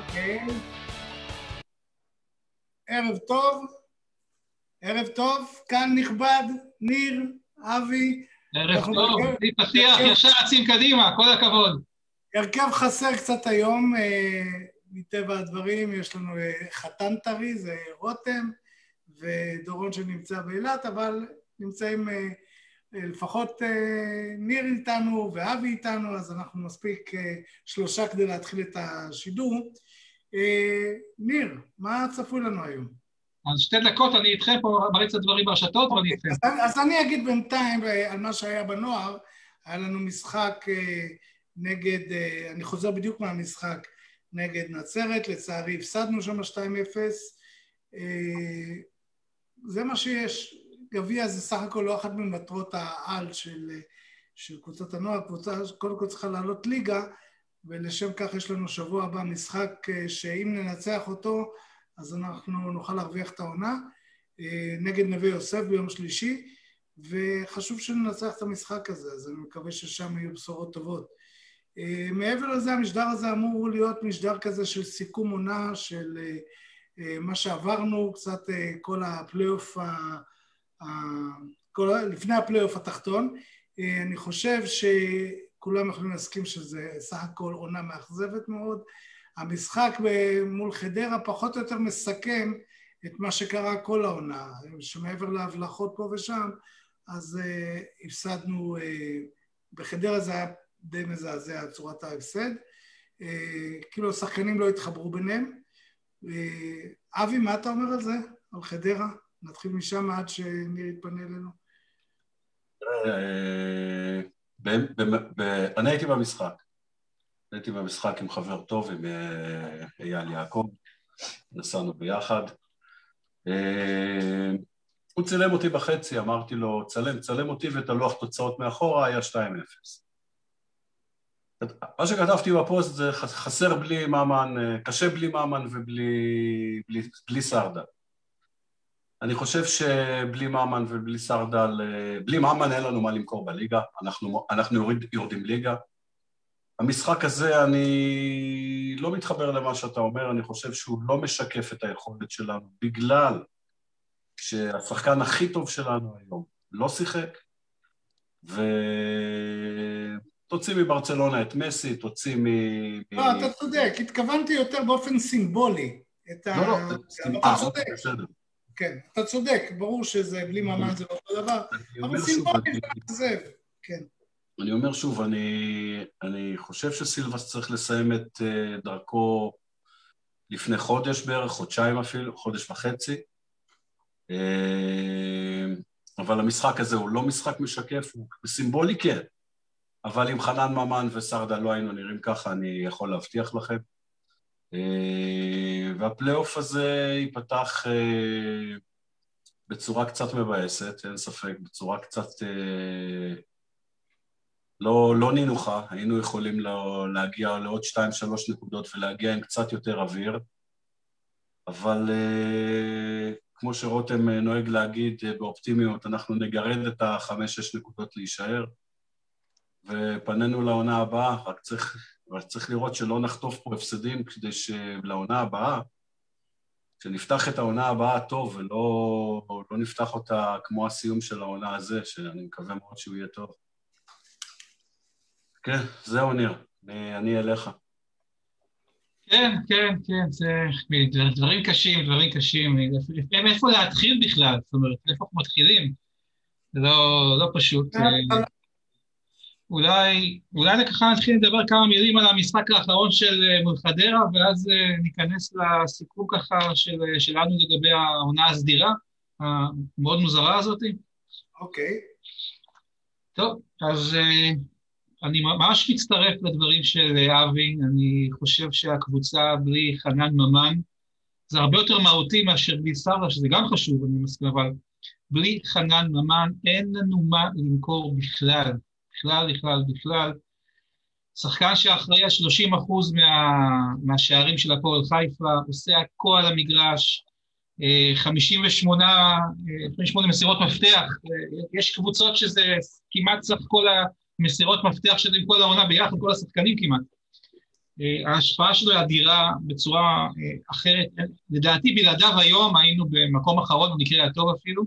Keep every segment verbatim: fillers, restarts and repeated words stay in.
אוקיי. ערב טוב, ערב טוב, כאן נכבד, ניר, אבי. ערב טוב, אני פתיח, ישר רצים קדימה, כל הכבוד. הרכב חסר קצת היום, מטבע הדברים, יש לנו חתן טרי, זה רותם, ודורון שנמצא באילת, אבל נמצאים לפחות ניר איתנו ואבי איתנו, אז אנחנו מספיק שלושה כדי להתחיל את השידור. ניר, מה צפוי לנו היום? אז שתי דקות, אני איתכם פה, מריץ את הדברים ברשתות, ואני איתכם. אז אני אגיד בינתיים על מה שהיה בנוער. היה לנו משחק נגד, אני חוזר בדיוק מהמשחק, נגד נצרת, לצערי הפסדנו שם שתיים אפס. זה מה שיש. גביע זה סך הכל לא אחת ממטרות העל של, של קבוצת הנוער. קבוצה קודם כל צריכה לעלות ליגה, ולשם כך יש לנו שבוע הבא משחק שאם ננצח אותו, אז אנחנו נוכל להרוויח את העונה, נגד נווה יוסף ביום שלישי, וחשוב שננצח את המשחק הזה, אז אני מקווה ששם יהיו בשורות טובות. מעבר לזה, המשדר הזה אמור להיות משדר כזה של סיכום עונה, של מה שעברנו, קצת כל הפלייאוף, לפני הפלייאוף התחתון. אני חושב שכולם יכולים להסכים שזה סך הכל עונה מאכזבת מאוד. המשחק מול חדרה פחות או יותר מסכם את מה שקרה כל העונה, שמעבר להבלחות פה ושם, אז uh, הפסדנו, uh, בחדרה זה היה די מזעזע צורת ההפסד, uh, כאילו השחקנים לא התחברו ביניהם. Uh, אבי, מה אתה אומר על זה? על חדרה? נתחיל משם עד שניר יתפנה אלינו. אני הייתי במשחק. הייתי במשחק עם חבר טוב, עם אייל יעקב, נסענו ביחד. הוא צילם אותי בחצי, אמרתי לו, צלם, צלם אותי ואת הלוח תוצאות מאחורה, היה שתיים אפס. מה שכתבתי בפוסט זה חסר בלי מאמן, קשה בלי מאמן ובלי בלי, בלי סרדל. אני חושב שבלי מאמן ובלי סרדל, בלי מאמן אין לנו מה למכור בליגה, אנחנו, אנחנו יורד, יורדים ליגה. המשחק הזה, אני לא מתחבר למה שאתה אומר, אני חושב שהוא לא משקף את היכולת שלנו, בגלל שהשחקן הכי טוב שלנו היום לא שיחק, ותוציא מברצלונה את מסי, תוציא מ... לא, אתה צודק, התכוונתי יותר באופן סימבולי. לא, לא, אתה צודק. כן, אתה צודק, ברור שזה בלי מאמן זה לא אותו דבר, אבל סימבולי זה עזב, כן. אני אומר שוב, אני, אני חושב שסילבס צריך לסיים את uh, דרכו לפני חודש בערך, חודשיים אפילו, חודש וחצי. Uh, אבל המשחק הזה הוא לא משחק משקף, הוא סימבולי כן. אבל עם חנן ממן וסרדה לא היינו נראים ככה, אני יכול להבטיח לכם. Uh, והפלייאוף הזה ייפתח uh, בצורה קצת מבאסת, אין ספק, בצורה קצת... Uh, לא, לא נינוחה, היינו יכולים להגיע לעוד שתיים שלוש נקודות ולהגיע עם קצת יותר אוויר, אבל uh, כמו שרותם נוהג להגיד uh, באופטימיות, אנחנו נגרד את החמש שש נקודות להישאר, ופנינו לעונה הבאה, רק צריך, רק צריך לראות שלא נחטוף פה הפסדים, כדי שלעונה הבאה, שנפתח את העונה הבאה טוב, ולא לא נפתח אותה כמו הסיום של העונה הזה, שאני מקווה מאוד שהוא יהיה טוב. כן, זהו ניר, אני, אני אליך. כן, כן, כן, זה דברים קשים, דברים קשים, איפה להתחיל בכלל, זאת אומרת, איפה אנחנו מתחילים, זה לא, לא פשוט. אולי, אולי ככה נתחיל לדבר כמה מילים על המשחק האחרון של מול חדרה, ואז ניכנס לסיכום ככה של, שלנו לגבי העונה הסדירה, המאוד מוזרה הזאת. אוקיי. טוב, אז... אני ממש מצטרף לדברים של אבי, אני חושב שהקבוצה בלי חנן ממן, זה הרבה יותר מהותי מאשר בלי סרדה, שזה גם חשוב, אני מסכים, אבל בלי חנן ממן אין לנו מה למכור בכלל, בכלל, בכלל, בכלל. שחקן שאחראי על שלושים אחוז מה, מהשערים של הפועל חיפה, עושה הכל על המגרש, חמישים ושמונה מסירות מפתח, יש קבוצות שזה כמעט סך כל ה... מסירות מפתח של כל העונה ביחד, כל השחקנים כמעט. ההשפעה שלו היא אדירה בצורה אחרת. לדעתי בלעדיו היום היינו במקום אחרון, במקרה הטוב אפילו.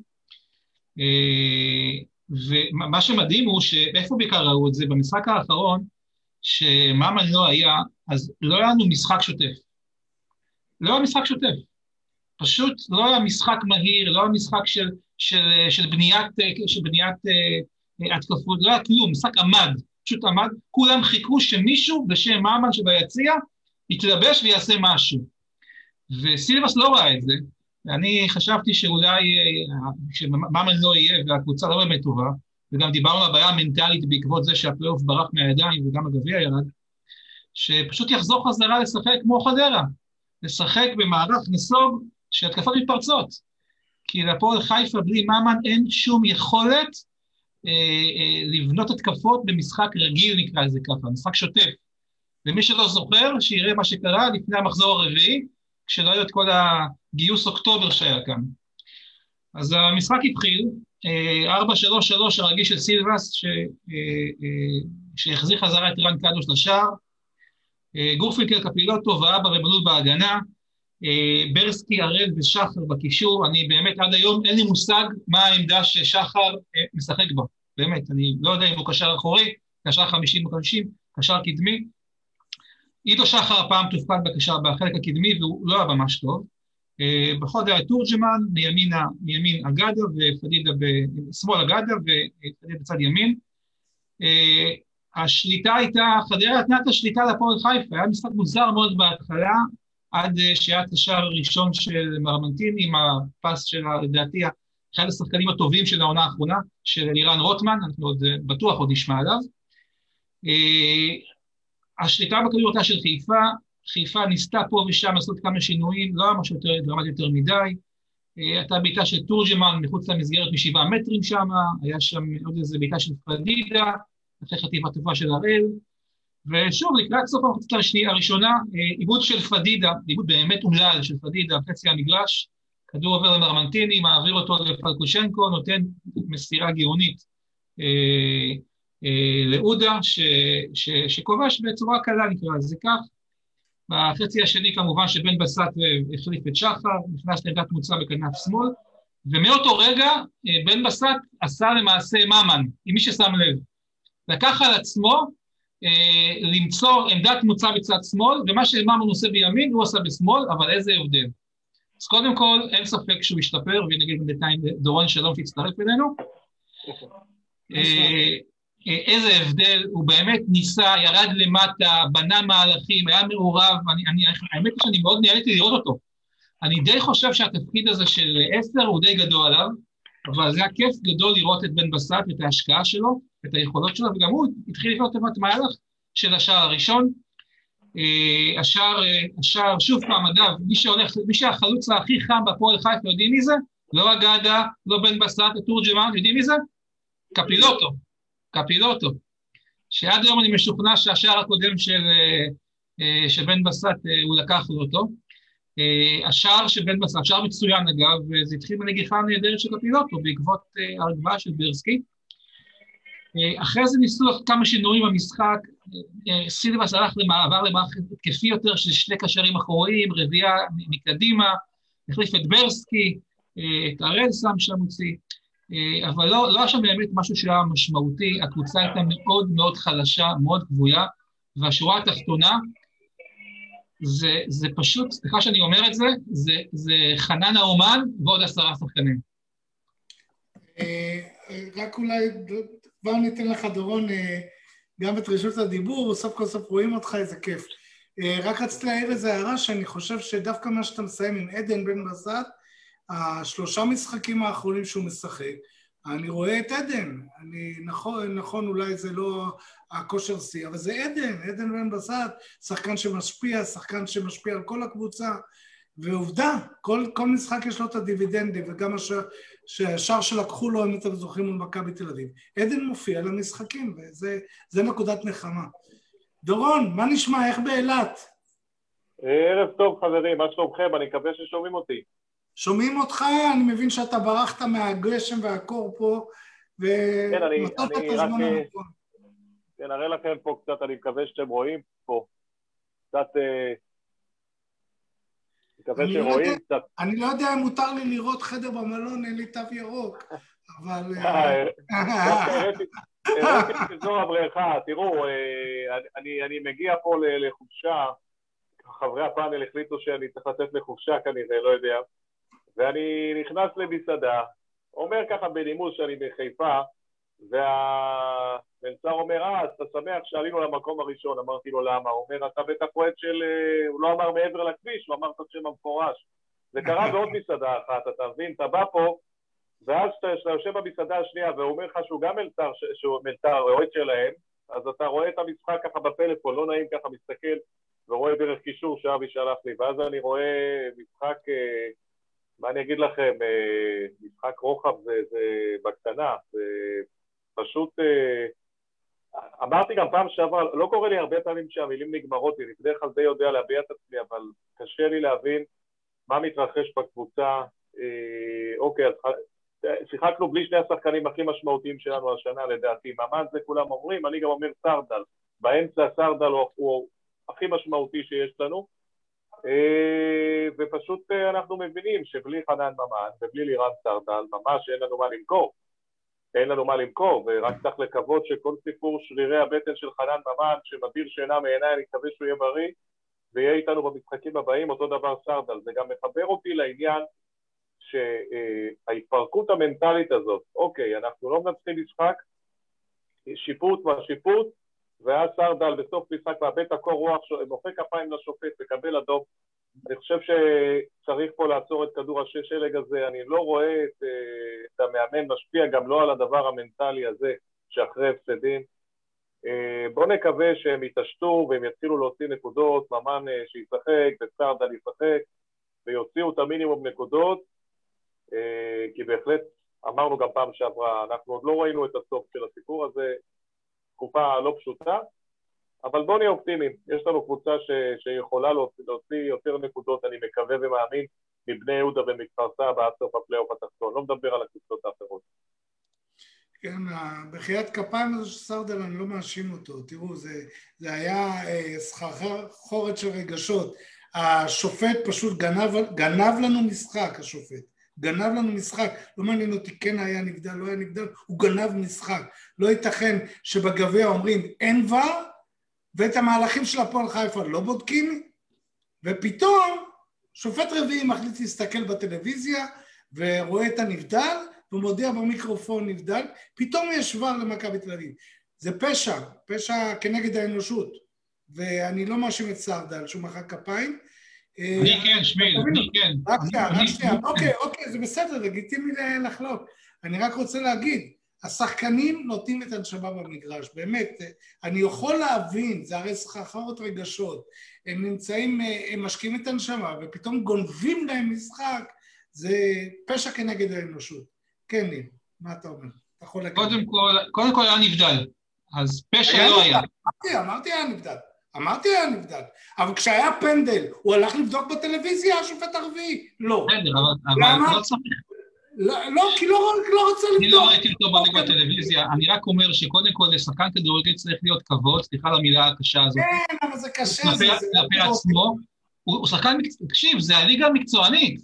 ומה שמדהים הוא שאיפה בעיקר ראו את זה, במשחק האחרון, שמאמן לא היה, אז לא היה לנו משחק שוטף. לא היה משחק שוטף. פשוט לא היה משחק מהיר, לא היה משחק של, של, של בניית, של בניית uh, התקפות, לא היה כלום, משחק עמד, פשוט עמד, כולם חיכו שמישהו בשם מאמן שביציע יתלבש ויעשה משהו. וסילבס לא ראה את זה, ואני חשבתי שאולי שמאמן לא יהיה והקבוצה לא באמת טובה, וגם דיברנו על הבעיה המנטלית בעקבות זה שהפלייאוף ברח מהידיים וגם הגביע ירד, שפשוט יחזור חזרה לשחק כמו חדרה, לשחק במערך נסוג שהתקפות מתפרצות, כי לפועל חיפה בלי מאמן אין שום יכולת אה, אה, לבנות התקפות במשחק רגיל נקרא לזה ככה, משחק שוטף, ומי שלא זוכר שיראה מה שקרה לפני המחזור הרביעי, כשלא היה את כל הגיוס אוקטובר שהיה כאן. אז המשחק התחיל, ארבע שלוש שלוש הרגיש של סילבס, ש, שהחזיר חזרה את רן קדוש לשער, גורפינקל קפילוטו ואבא ומלול בהגנה, ברסקי, הראל ושחר בקישור. אני באמת עד היום אין לי מושג מה העמדה ששחר משחק בה, באמת, אני לא יודע אם הוא קשר אחורי, קשר חמישים או חמישים, קשר קדמי. עידו שחר הפעם תופקד בקשר בחלק הקדמי והוא לא היה ממש טוב, בכל דעה תורג'מן, מימין, מימין אגדה ופדידה בשמאל אגדה ופדידה בצד ימין. השליטה הייתה, חדרה נתנה את השליטה לפועל חיפה, היה משחק מוזר מאוד בהתחלה, עד שהיה את השער הראשון של מרמנטיני, עם הפס של לדעתי, אחד השחקנים הטובים של העונה האחרונה, של לירן רוטמן, אנחנו עוד בטוח עוד נשמע עליו. השליטה בכדור אותה של חיפה, חיפה ניסתה פה ושם לעשות כמה שינויים, לא היה משהו יותר דרמטי יותר מדי, הייתה בעיטה של תורג'מן מחוץ למסגרת משבעה מטרים שם, היה שם עוד איזה בעיטה של פדידה, אחרי חטיבה טובה של הראל, ושוב לקראת סוף המחצית הראשונה, עיבוד של פדידה, עיבוד באמת אומלל של פדידה, חצי המגרש, כדור עובר למרמנטיני, מעביר אותו לפלקושנקו, נותן מסירה גאונית לאודה, שכובש בצורה קלה נקרא לזה כך. בחצי השני כמובן שבן בסט החליף את שחר, נכנס לעמדת מוצא בכנף שמאל, ומאותו רגע בן בסט עשה למעשה מאמן, עם מי ששם לב. לקח על עצמו אה, למצוא עמדת מוצא בצד שמאל, ומה שמאמן עושה בימין הוא עושה בשמאל, אבל איזה הבדל. אז קודם כל אין ספק שהוא ישתפר, ונגיד בינתיים דורון שלום תצטרף אלינו. אה, איזה הבדל, הוא באמת ניסה, ירד למטה, בנה מהלכים, היה מעורב, אני, אני, האמת היא שאני מאוד נהניתי לראות אותו. אני די חושב שהתפקיד הזה של עשר הוא די גדול עליו, אבל זה היה כיף גדול לראות את בן בסט, את ההשקעה שלו, את היכולות שלו, וגם הוא התחיל לבנות את מהלך של השער הראשון. השער, השער, שוב פעם, אגב, מי שהולך, מי שהחלוץ הכי חם בפועל חיפה, יודעים מי זה? לא אגדה, לא בן בסט, תורג'מן, יודעים מי זה? קפילוטו. קפילוטו, שעד היום אני משוכנע שהשער הקודם של, של בן בסט הוא לקח לו אותו. השער של בן בסט, השער מצוין אגב, זה התחיל בנגיחה נהדרת של קפילוטו בעקבות ההגבהה של ברסקי. אחרי זה ניסו כמה שינויים במשחק, סילבס הלך למעבר למערכת התקפי יותר של שני קשרים אחוריים, רביעה מקדימה, החליף את ברסקי, את הראל שם שם מוציא. אבל לא, לא היה שם באמת משהו שהיה משמעותי, הקבוצה הייתה מאוד מאוד חלשה, מאוד גבויה, והשורה התחתונה, זה, זה פשוט, סליחה שאני אומר את זה, זה, זה חנן האומן ועוד עשרה שחקנים. רק אולי, כבר ניתן לך דורון גם את רשות הדיבור, סוף כל סוף רואים אותך, איזה כיף. רק רציתי להעיר איזו הערה שאני חושב שדווקא מה שאתה מסיים עם עדן בן בסט, השלושה משחקים האחרונים שהוא משחק, אני רואה את עדן, אני, נכון, נכון, אולי זה לא הכושר שיא, אבל זה עדן, עדן בן בסט, שחקן שמשפיע, שחקן שמשפיע על כל הקבוצה, ועובדה, כל, כל משחק יש לו את הדיבידנדים, וגם השער, שהשער שלקחו לו, אם אתם זוכרים, מול מכבי תל אביב. עדן מופיע למשחקים, וזה זה נקודת נחמה. דורון, מה נשמע, איך באילת? ערב טוב חברים, מה שלומכם? אני מקווה ששומעים אותי. שומעים אותך, אני מבין שאתה ברחת מהגשם והקור פה, ומצאת את הזמן הנכון. כן, נראה לכם פה קצת, אני מקווה שאתם רואים פה. קצת... מקווה שרואים קצת... אני לא יודע אם מותר לי לראות חדר במלון, אין לי תו ירוק, אבל... הראיתי את אזור הבריכה, תראו, אני מגיע פה לחופשה, חברי הפאנל החליטו שאני צריך לצאת לחופשה כנראה, לא יודע, ואני נכנס למסעדה, אומר ככה בנימוס שאני בחיפה, והמלצר אומר, אה, אז אתה שמח שעלינו למקום הראשון, אמרתי לו למה, הוא אומר, אתה בית הפרויקט של, הוא לא אמר מעבר לכביש, הוא אמר את השם המפורש, זה קרה בעוד מסעדה אחת, אתה מבין, אתה בא פה, ואז כשאתה יושב במסעדה השנייה, והוא אומר לך שהוא גם מלצר, שהוא מלצר, אוהד שלהם, אז אתה רואה את המשחק ככה בפלאפון, לא נעים ככה, מסתכל, ורואה דרך קישור שאבי שלח לי, ואז אני רואה משחק, מה אני אגיד לכם, משחק רוחב זה, זה בקטנה, זה פשוט, אמרתי גם פעם שעבר, לא קורה לי הרבה פעמים שהמילים נגמרות, אני בדרך כלל די יודע להביע את עצמי, אבל קשה לי להבין מה מתרחש בקבוצה. אוקיי, אז שיחקנו בלי שני השחקנים הכי משמעותיים שלנו השנה לדעתי, ממן זה כולם אומרים, אני גם אומר סרדל, באמצע סרדל הוא, הוא הכי משמעותי שיש לנו, ופשוט אנחנו מבינים שבלי חנן ממן ובלי לירן סרדל, ממש אין לנו מה למכור, אין לנו מה למכור, ורק צריך לקוות שכל סיפור שרירי הבטן של חנן ממן, שמדיר שינה מעיניי, אני מקווה שהוא יהיה בריא, ויהיה איתנו במשחקים הבאים, אותו דבר סרדל. זה גם מחבר אותי לעניין שההתפרקות המנטלית הזאת, אוקיי, אנחנו לא מנצחים משחק, שיפוט מהשיפוט, ואז סרדל בסוף משחק מאבד את הקור רוח, מוחא כפיים לשופט, מקבל אדום. אני חושב שצריך פה לעצור את כדור השלג הזה, אני לא רואה את, את המאמן משפיע גם לא על הדבר המנטלי הזה שאחרי הפסדים. בואו נקווה שהם יתעשתו והם יתחילו להוציא נקודות, ממן שישחק וסרדל ישחק, ויוציאו את המינימום נקודות, כי בהחלט אמרנו גם פעם שעברה, אנחנו עוד לא ראינו את הסוף של הסיפור הזה, תקופה לא פשוטה, אבל בואו נהיה אופטימיים, יש לנו קבוצה ש... שיכולה להוציא, להוציא יותר נקודות, אני מקווה ומאמין, מבני יהודה ומכפר סבא עד סוף הפלייאוף התחתון, לא מדבר על הקבוצות האחרות. כן, בחיית כפיים הזו של סרדל אני לא מאשים אותו, תראו, זה, זה היה אה, סחרחורת של רגשות, השופט פשוט גנב, גנב לנו משחק, השופט, גנב לנו משחק, לא מעניין אותי, כן היה נבדל, לא היה נבדל, הוא גנב משחק, לא ייתכן שבגביע אומרים אין ור, ואת המהלכים של הפועל חיפה לא בודקים, ופתאום שופט רביעי מחליט להסתכל בטלוויזיה, ורואה את הנבדל, ומודיע במיקרופון נבדל, פתאום יש ור למכבי תל אביב. זה פשע, פשע כנגד האנושות, ואני לא מאשים את סרדל, שהוא מחא כפיים. אני כן, שמיל, אני כן. רק שנייה, רק שנייה, אוקיי, אוקיי, זה בסדר, לגיטימי לחלוק. אני רק רוצה להגיד, השחקנים נותנים את הנשמה במגרש, באמת, אני יכול להבין, זה הרי סחרחורת רגשות, הם נמצאים, הם משקיעים את הנשמה, ופתאום גונבים להם משחק, זה פשע כנגד האנושות. כן, ניל, מה אתה אומר? אתה יכול להגיד. קודם כל, קודם כל היה נבדל, אז פשע לא היה. אמרתי, אמרתי היה נבדל, אמרתי היה נבדל, אבל כשהיה פנדל, הוא הלך לבדוק בטלוויזיה, השופט הרביעי, לא. בסדר, אבל לא צריך. לא, כי לא רוצה לבדוק. אני לא ראיתי אותו בליגה בטלוויזיה, אני רק אומר שקודם כל לשחקן כדורגל צריך להיות כבוד, סליחה למילה הקשה הזאת. כן, אבל זה קשה. כלפי עצמו, הוא שחקן, תקשיב, זה הליגה המקצוענית.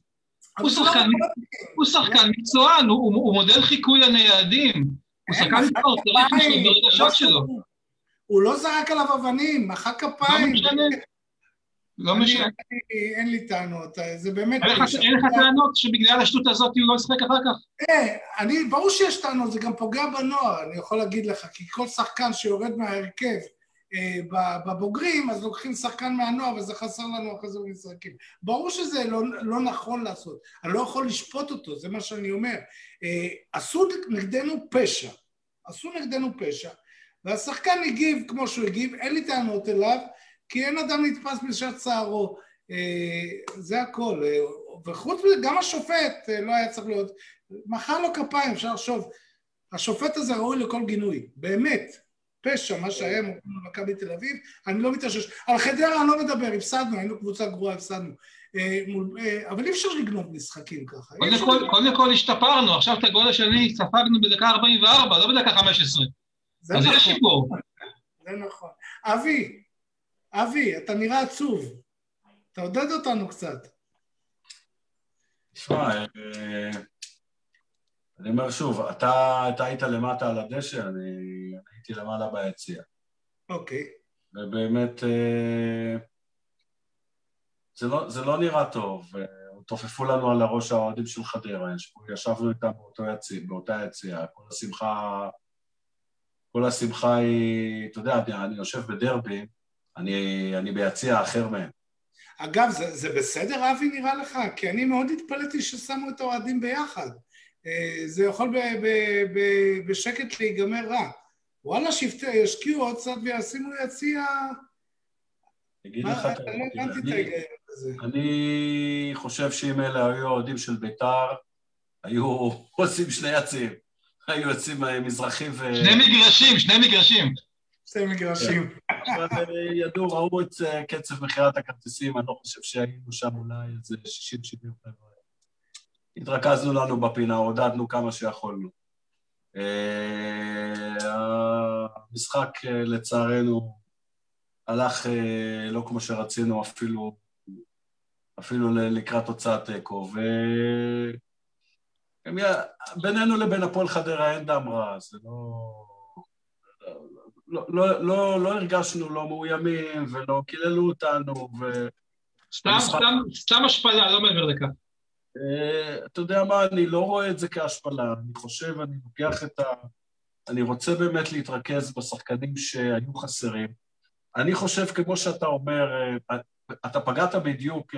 הוא שחקן מקצוען, הוא מודל חיקוי לניידים. הוא שחקן מקצוען, צריך לשלוט ברגשות שלו. הוא לא זרק עליו אבנים, מחא כפיים. לא משנה. לא משנה. אין לי טענות, זה באמת... אין לך טענות שבגלל השטות הזאת הוא לא ישחק אחר כך? אני, ברור שיש טענות, זה גם פוגע בנוער, אני יכול להגיד לך, כי כל שחקן שיורד מההרכב בבוגרים, אז לוקחים שחקן מהנוער, וזה חסר לנו אחרי זה במשחקים. ברור שזה לא נכון לעשות, אני לא יכול לשפוט אותו, זה מה שאני אומר. עשו נגדנו פשע, עשו נגדנו פשע, והשחקן הגיב כמו שהוא הגיב, אין לי טענות אליו, כי אין אדם נתפס בשעת צערו, זה הכל, וחוץ מזה, גם השופט לא היה צריך להיות, מחא לו כפיים, אפשר לחשוב, השופט הזה ראוי לכל גינוי, באמת, פשע, מה שהיה במכבי תל אביב, אני לא מתאושש, על חדרה אני לא מדבר, הפסדנו, היינו קבוצה גרועה, הפסדנו, אבל אי אפשר לגנוב משחקים ככה. קודם כל השתפרנו, עכשיו את הגול השני ספגנו בדקה ארבעים וארבע, לא בדקה חמש עשרה, אז יש שיפור. זה נכון. אבי, אבי, אתה נראה עצוב. תעודד אותנו קצת. תשמע, אני אומר שוב, אתה, אתה היית למטה על הדשא, אני הייתי למעלה ביציאה. אוקיי. ובאמת, זה לא, זה לא נראה טוב. תופפו לנו על הראש האוהדים של חדרה, ישבנו איתם באותו יציאה, באותה יציאה. כל השמחה, כל השמחה היא, אתה יודע, אני, אני יושב בדרבי, אני, אני ביציאה אחר מהם. אגב, זה, זה בסדר, אבי, נראה לך? כי אני מאוד התפלאתי ששמו את האוהדים ביחד. זה יכול ב, ב, ב, בשקט להיגמר רע. וואלה, שפטי, ישקיעו עוד קצת וישימו יציע... אגיד לך, מה, אני לא הבנתי את ההיגיון הזה. אני חושב שאם אלה היו אוהדים של בית"ר, היו עושים שני יציאים. היו יוצאים מזרחים ו... שני מגרשים, שני מגרשים. שני מגרשים. אבל ידעו, ראו את קצב מחירת הכרטיסים, אני לא חושב שהיינו שם אולי איזה שישים שבעים חבר'ה. התרכזנו לנו בפינה, עודדנו כמה שיכולנו. המשחק לצערנו הלך לא כמו שרצינו, אפילו, אפילו לקראת תוצאת תיקו, ובינינו לבין הפועל חדרה אין דם רע, זה לא... לא, לא, לא, לא הרגשנו לא מאוימים ולא קיללו אותנו ו... סתם, סתם, סתם השפלה, לא מעבר לכך. אתה יודע מה, אני לא רואה את זה כהשפלה, אני חושב, אני לוקח את ה... אני רוצה באמת להתרכז בשחקנים שהיו חסרים. אני חושב, כמו שאתה אומר, אתה פגעת בדיוק,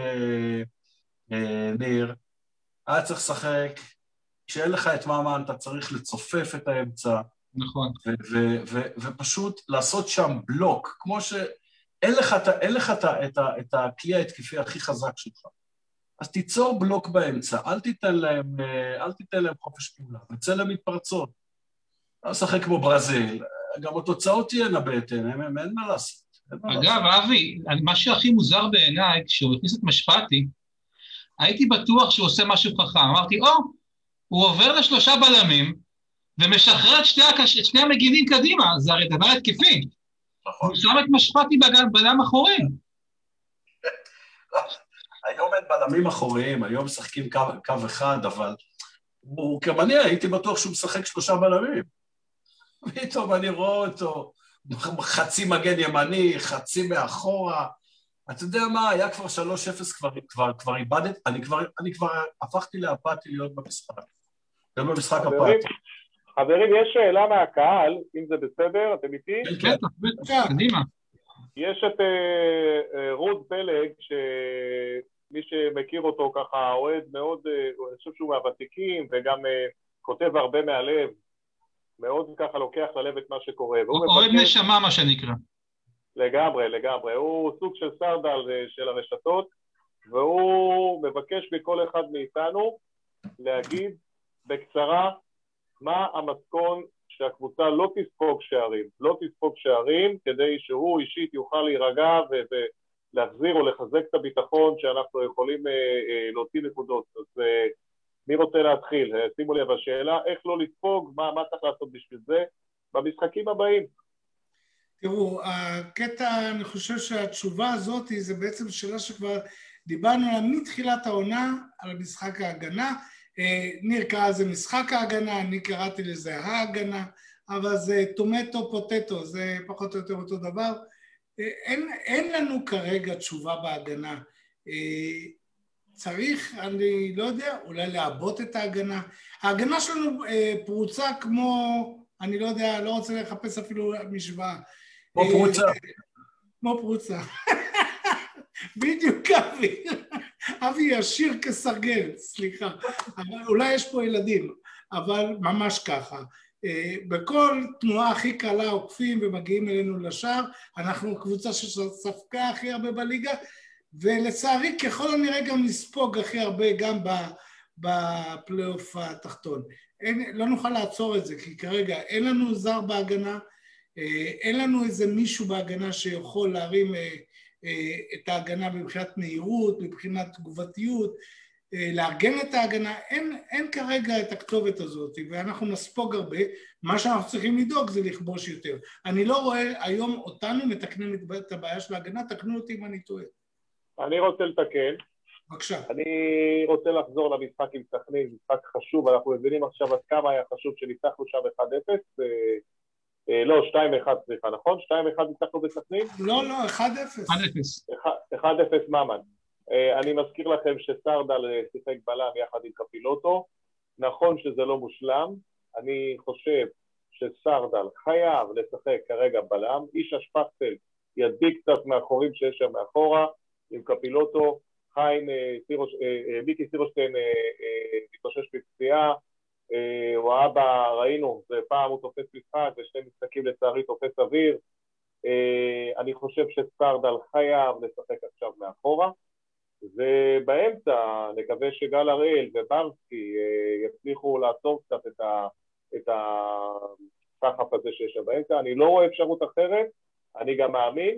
ניר, היה צריך לשחק, כשאין לך את מאמן, אתה צריך לצופף את האמצע, נכון. ופשוט לעשות שם בלוק, כמו שאין לך, אין לך את הכלי ההתקפי הכי חזק שלך. אז תיצור בלוק באמצע, אל תיתן להם, אל תיתן להם חופש פעולה, וצא להם מתפרצות. לא לשחק כמו ברזיל, גם התוצאות תהיינה בהתאם, אין מה לעשות. אגב, אבי, מה שהכי מוזר בעיניי, כשהוא הכניס את משפטי, הייתי בטוח שהוא עושה משהו חכם. אמרתי, או, הוא עובר לשלושה בלמים, ומשחרר את שתי, הקש... שתי המגינים קדימה, זה הרי דבר התקפי. נכון. הוא שם את משפטי בלם אחורי. היום אין בלמים אחוריים, היום משחקים קו, קו אחד, אבל הוא כמני הייתי בטוח שהוא משחק שלושה בלמים. פתאום אני רואה אותו, חצי מגן ימני, חצי מאחורה. אתה יודע מה, היה כבר שלוש אפס, כבר, כבר, כבר איבדת, אני כבר, אני כבר הפכתי לאפתי להיות במשחק. זה במשחק אפתי. חברים, יש שאלה מהקהל, אם זה בסדר, אתם איתי? כן, בטח, קדימה. יש את רות פלג, שמי שמכיר אותו ככה, אוהד מאוד, אני חושב שהוא מהוותיקים, וגם כותב הרבה מהלב, מאוד ככה לוקח ללב את מה שקורה. אוהד נשמה, מה שנקרא. לגמרי, לגמרי. הוא סוג של סרדל של הרשתות, והוא מבקש מכל אחד מאיתנו להגיד בקצרה מה המתכון שהקבוצה לא תספוג שערים, לא תספוג שערים, כדי שהוא אישית יוכל להירגע ולהחזיר או לחזק את הביטחון שאנחנו יכולים להוציא נקודות. אז מי רוצה להתחיל? שימו לב השאלה, איך לא לספוג, מה, מה צריך לעשות בשביל זה במשחקים הבאים? תראו, הקטע, אני חושב שהתשובה הזאת זה בעצם שאלה שכבר דיברנו עליה מתחילת העונה, על משחק ההגנה. ניר קרא לזה משחק ההגנה, אני קראתי לזה ההגנה, אבל זה טומטו פוטטו, זה פחות או יותר אותו דבר. אין, אין לנו כרגע תשובה בהגנה. צריך, אני לא יודע, אולי לעבות את ההגנה. ההגנה שלנו פרוצה כמו, אני לא יודע, לא רוצה לחפש אפילו משוואה. כמו פרוצה. כמו פרוצה. בדיוק אבי. אבי ישיר כסרגל, סליחה. אבל אולי יש פה ילדים, אבל ממש ככה. בכל תנועה הכי קלה עוקפים ומגיעים אלינו לשער, אנחנו קבוצה שספגה הכי הרבה בליגה, ולצערי ככל הנראה גם נספוג הכי הרבה גם בפלייאוף התחתון. אין, לא נוכל לעצור את זה, כי כרגע אין לנו זר בהגנה, אין לנו איזה מישהו בהגנה שיכול להרים את ההגנה מבחינת מהירות, מבחינת תגובתיות, לארגן את ההגנה, אין, אין כרגע את הכתובת הזאת, ואנחנו נספוג הרבה, מה שאנחנו צריכים לדאוג זה לכבוש יותר. אני לא רואה היום אותנו מתקנים את הבעיה של ההגנה, תקנו אותי אם אני טועה. אני רוצה לתקן. בבקשה. אני רוצה לחזור למשחק עם סכנין, משחק חשוב, אנחנו מבינים עכשיו עד כמה היה חשוב שניצחנו שם אחד אפס, לא, שתיים אחת, סליחה, נכון? שתיים אחת ניצחנו בסכנין? לא, לא, אחד אפס. אחד אפס מאמן. אני מזכיר לכם שסרדל שיחק בלם יחד עם קפילוטו, נכון שזה לא מושלם, אני חושב שסרדל חייב לשחק כרגע בלם, איש השפכטל ידביק קצת מאחורים שיש שם מאחורה, עם קפילוטו, חיים, מיקי סירושטיין מתאושש בפציעה, הוא האבא, ראינו, פעם הוא תופס משחק ושני משחקים לצערי תופס אוויר, אני חושב שסרדל חייב לשחק עכשיו מאחורה, ובאמצע נקווה שגל הראל וברסקי יצליחו לעצור קצת את, ה, את הסחף הזה שיש שם באמצע. אני לא רואה אפשרות אחרת, אני גם מאמין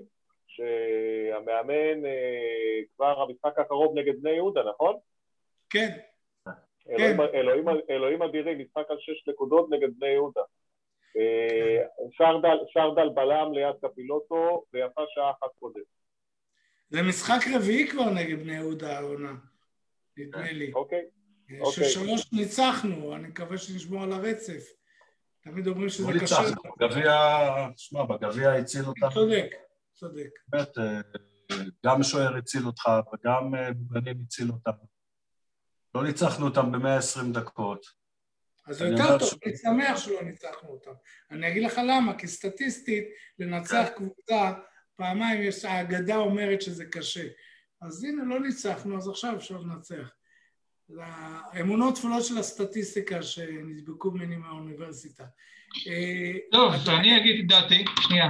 שהמאמן כבר המשחק הקרוב נגד בני יהודה, נכון? כן. אלוהים, כן. אלוהים, אלוהים אדירים, משחק על שש נקודות נגד בני יהודה. כן. שרדל, שרדל בלם ליד קפילוטו, ויפה שעה אחת קודם. זה משחק רביעי כבר נגד בני יהודה העונה, נדמה לי. אוקיי. ששלוש ניצחנו, אני מקווה שנשמור על הרצף. תמיד אומרים שזה קשה. לא ניצחנו, בגביע, תשמע, בגביע הציל אותך. צודק, צודק. באמת, גם שוער הציל אותך, וגם בוגנים הציל אותם. לא ניצחנו אותם ב-מאה ועשרים דקות. אז זה יותר טוב, אני שמח שלא ניצחנו אותם. אני אגיד לך למה, כי סטטיסטית, לנצח קבוצה, פעמיים יש, האגדה אומרת שזה קשה. אז הנה, לא ניצחנו, אז עכשיו אפשר לנצח. האמונות תפולות של הסטטיסטיקה שנדבקו ממני מהאוניברסיטה. טוב, אני אגיד את דעתי, שנייה.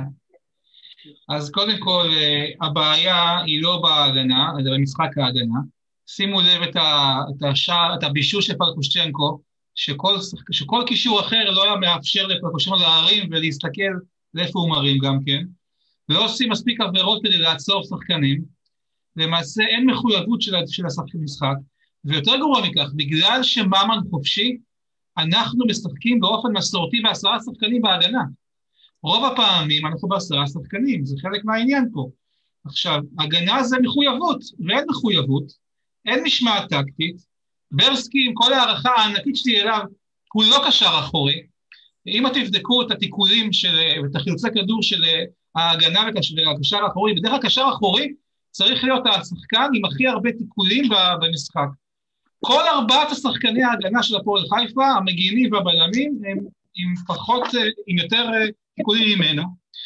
אז קודם כל, הבעיה היא לא בהגנה, זה במשחק ההגנה. שימו לב את, ה, את, השע, את הבישול של פלקושצ'נקו, שכל, שכל קישור אחר לא היה מאפשר לפלקושצ'נקו להרים ולהסתכל לאיפה הוא מרים גם כן. ולא עושים מספיק עבירות כדי לעצור שחקנים, למעשה אין מחויבות של, של השחקן משחק, ויותר גרוע מכך, בגלל שמאמן חופשי, אנחנו משחקים באופן מסורתי בעשרה שחקנים בהגנה. רוב הפעמים אנחנו בעשרה שחקנים, זה חלק מהעניין פה. עכשיו, הגנה זה מחויבות, ואין מחויבות, אין משמעת טקטית, ברסקי עם כל הערכה הענקית שלי אליו, הוא לא קשר אחורי, אם אתם תבדקו את התיקולים של, את החילוצי כדור של ההגנה והקשר האחורי, בדרך כלל הקשר האחורי צריך להיות השחקן עם הכי הרבה תיקולים במשחק. כל ארבעת השחקני ההגנה של הפועל חיפה, המגינים והבלמים, הם עם פחות, עם יותר תיקולים ממנו.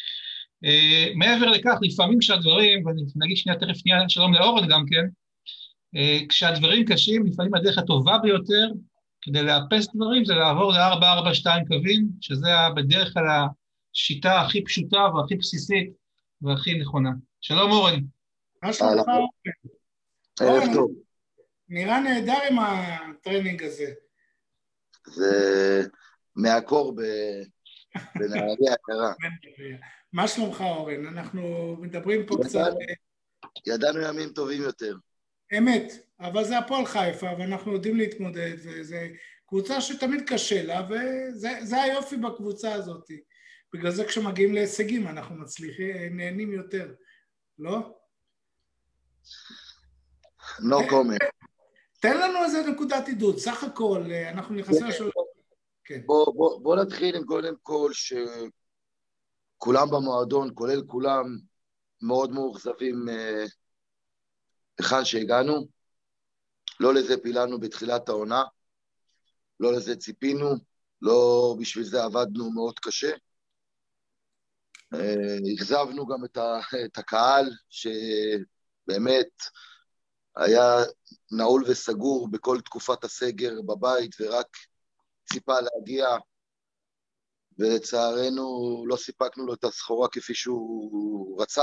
מעבר לכך, לפעמים כשהדברים, ואני נגיד שנייה תכף שנייה שלום לאורן גם כן, כשהדברים קשים, לפעמים הדרך הטובה ביותר, כדי לאפס דברים, זה לעבור ל-ארבע ארבע שתיים קווים, שזה בדרך כלל השיטה הכי פשוטה והכי בסיסית והכי נכונה. שלום אורן. מה שלומך אורן? ערב טוב. נראה נהדר עם הטרנינג הזה. זה מהקור בנהלי הכרה. מה שלומך אורן? אנחנו מדברים פה קצת... ידענו ימים טובים יותר. אמת, אבל זה הפועל חיפה, ואנחנו יודעים להתמודד, וזו קבוצה שתמיד קשה לה, וזה היופי בקבוצה הזאת. בגלל זה כשמגיעים להישגים אנחנו מצליחים, נהנים יותר, לא? לא קומר. תן לנו איזה נקודת עידוד, סך הכל, אנחנו נכנסים לשאול... בוא נתחיל עם קודם כל שכולם במועדון, כולל כולם, מאוד מאוכזבים היכן שהגענו, לא לזה פילנו בתחילת העונה, לא לזה ציפינו, לא בשביל זה עבדנו מאוד קשה. הכזבנו גם את הקהל, שבאמת היה נעול וסגור בכל תקופת הסגר בבית, ורק ציפה להגיע, ולצערנו לא סיפקנו לו את הסחורה כפי שהוא רצה.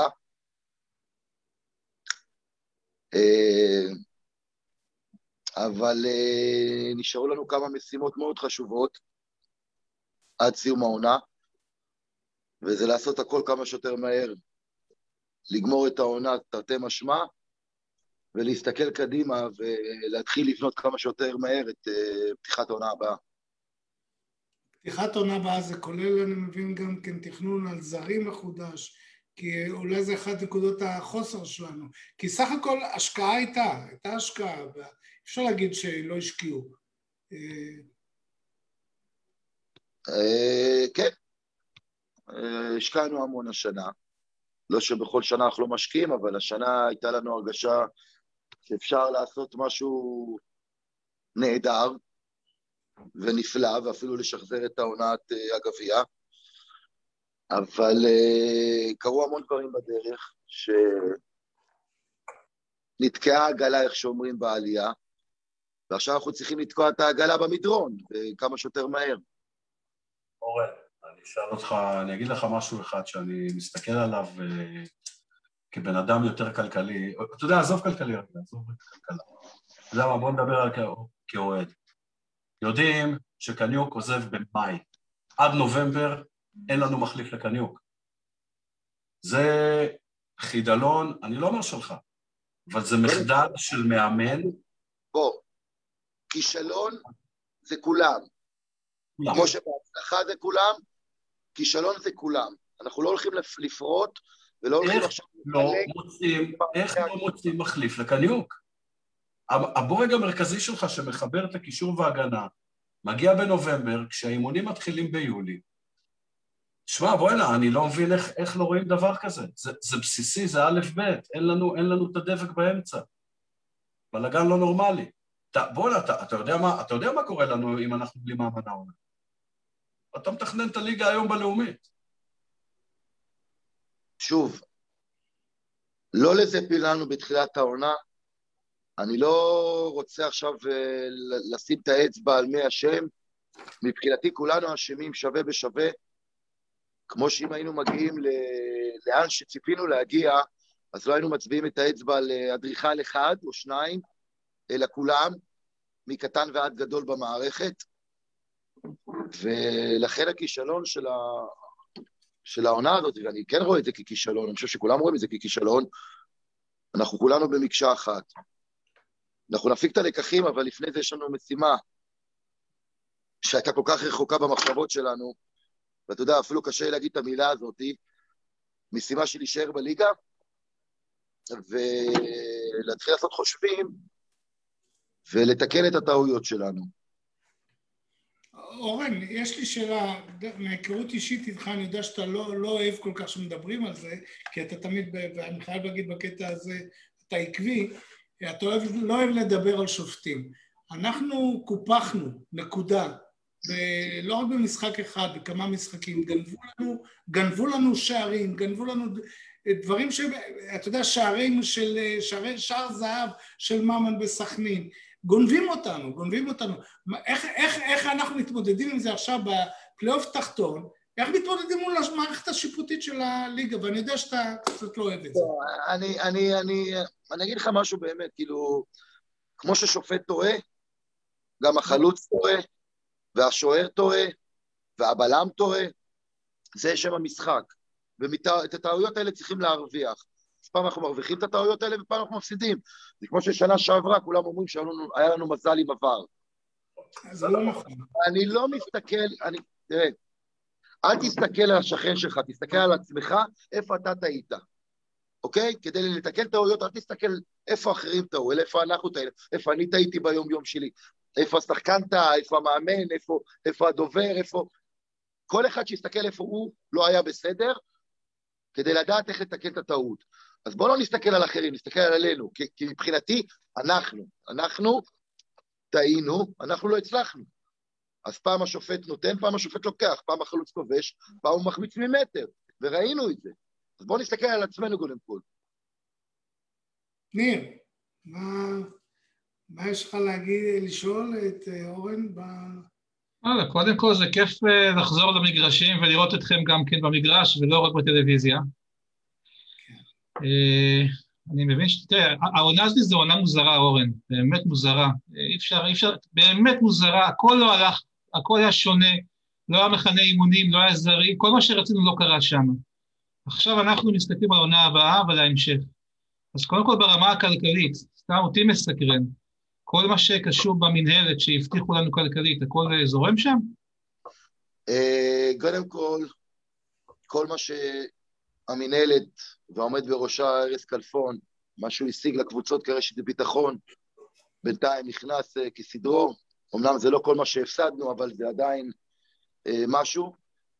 אבל נשארו לנו כמה משימות מאוד חשובות עד סיום העונה, וזה לעשות הכל כמה שיותר מהר, לגמור את העונה תרתי משמע, ולהסתכל קדימה ולהתחיל לבנות כמה שיותר מהר את uh, פתיחת העונה הבאה. פתיחת עונה הבאה זה כולל, אני מבין, גם כן תכנון על זרים מחודש, כי אולי זה אחת נקודות החוסר שלנו, כי סך הכל השקעה הייתה, הייתה השקעה, אפשר להגיד שלא השקיעו. כן, השקענו המון השנה, לא שבכל שנה אנחנו לא משקיעים, אבל השנה הייתה לנו הרגשה שאפשר לעשות משהו נהדר, ונפלא, ואפילו לשחזר את העונת הגביע, אבל uh, קרו המון דברים בדרך, שנתקעה העגלה, איך שאומרים, בעלייה, ועכשיו אנחנו צריכים לתקוע את העגלה במדרון, וכמה שיותר מהר. אורן, אני אשאל אותך, אני אגיד לך משהו אחד שאני מסתכל עליו uh, כבן אדם יותר כלכלי, אתה יודע, עזוב כלכלי, עזוב כלכלה. אתה יודע מה, בוא נדבר על כאוהד. יודעים שקניוק עוזב במאי. עד נובמבר אין לנו מחליף לקניוק. זה חידלון, אני לא אומר שלך, אבל זה מחדל של מאמן. בוא, כישלון זה כולם. כמו שבהצלחה זה כולם, כישלון זה כולם. אנחנו לא הולכים לפרוט, ולא הולכים עכשיו... איך לא מוצאים מחליף לקניוק? הבורג המרכזי שלך שמחבר את הקישור וההגנה, מגיע בנובמבר, כשהאימונים מתחילים ביולי. שמע, בוא'נה, אני לא מבין איך, איך לא רואים דבר כזה. זה, זה בסיסי, זה א' ב', אין לנו, אין לנו את הדבק באמצע. בלגן לא נורמלי. בוא'נה, אתה, אתה יודע מה, אתה יודע מה קורה לנו אם אנחנו בלי מאמן העונה? אתה מתכנן את הליגה היום בלאומית. שוב, לא לזה פיללנו בתחילת העונה, אני לא רוצה עכשיו לשים את האצבע על מי אשם, מבחינתי כולנו אשמים שווה בשווה, כמו שאם היינו מגיעים לאן שציפינו להגיע, אז לא היינו מצביעים את האצבע על אדריכל אחד או שניים, אלא כולם, מקטן ועד גדול במערכת, ולכן הכישלון של, ה... של העונה הזאת, ואני כן רואה את זה ככישלון, אני חושב שכולם רואים את זה ככישלון, אנחנו כולנו במקשה אחת. אנחנו נפיק את הלקחים, אבל לפני זה יש לנו משימה שהייתה כל כך רחוקה במחשבות שלנו, ואתה יודע, אפילו קשה להגיד את המילה הזאת, משימה של להישאר בליגה, ולהתחיל לעשות חושבים, ולתקן את הטעויות שלנו. אורן, יש לי שאלה, מהיכרות אישית איתך, אני יודע שאתה לא, לא אוהב כל כך שמדברים על זה, כי אתה תמיד, ואני חייב להגיד בקטע הזה, אתה עקבי, אתה אוהב, לא אוהב לדבר על שופטים. אנחנו קופחנו, נקודה, ולא רק במשחק אחד, בכמה משחקים, גנבו לנו, גנבו לנו שערים, גנבו לנו דברים ש... אתה יודע, שערים של, שערי, שער זהב של מאמן בסכנין, גונבים אותנו, גונבים אותנו. איך, איך, איך אנחנו מתמודדים עם זה עכשיו בפלייאוף תחתון, איך מתמודדים מול המערכת השיפוטית של הליגה, ואני יודע שאתה קצת לא אוהב את זה. אני, אני, אני, אני אגיד לך משהו באמת, כאילו, כמו ששופט טועה, גם החלוץ טועה, והשוער טועה, והבלם טועה, זה שם המשחק. ואת הטעויות האלה צריכים להרוויח. אז פעם אנחנו מרוויחים את הטעויות האלה, ופעם אנחנו מפסידים. זה כמו ששנה שעברה, כולם אומרים שהיה לנו מזל עם עבר. זה לא נכון. אני לא מסתכל, אני, תראה, אל תסתכל על השכן שלך, תסתכל על עצמך, איפה אתה טעית. אוקיי? כדי לתקן טעויות, אל תסתכל איפה אחרים טעו, אלא איפה אנחנו טעינו, איפה אני טעיתי ביום יום שלי, איפה השחקן טעה, איפה המאמן, איפה, איפה הדובר, איפה... כל אחד שיסתכל איפה הוא לא היה בסדר, כדי לדעת איך לתקן את הטעות. אז בואו לא נסתכל על אחרים, נסתכל על עלינו, כי, כי מבחינתי, אנחנו, אנחנו טעינו, אנחנו לא הצלחנו. אז פעם השופט נותן, פעם השופט לוקח, פעם החלוץ כובש, פעם הוא מחמיץ ממטר, וראינו את זה. אז בואו נסתכל על עצמנו קודם כל. ניר, מה, מה יש לך להגיד, לשאול את אורן ב... אה, קודם כל זה כיף לחזור למגרשים ולראות אתכם גם כן במגרש ולא רק בטלוויזיה. אני מבין שתראה, העונה הזאת זו עונה מוזרה, אורן, באמת מוזרה. אי אפשר, אי אפשר, באמת מוזרה, הכל לא הלך, הכל היה שונה, לא היה מחנה אימונים, לא היה זרים, כל מה שרצינו לא קרה שם. עכשיו אנחנו מסתכלים על העונה הבאה ועל ההמשך. אז קודם כל ברמה הכלכלית, סתם אותי מסקרן, כל מה שקשור במנהלת שהבטיחו לנו כלכלית, הכל זורם שם? קודם כל, כל מה שהמנהלת והעומד בראשה ארז כלפון, מה שהוא השיג לקבוצות כרשת ביטחון, בינתיים נכנס כסדרו, אמנם זה לא כל מה שהפסדנו, אבל זה עדיין משהו.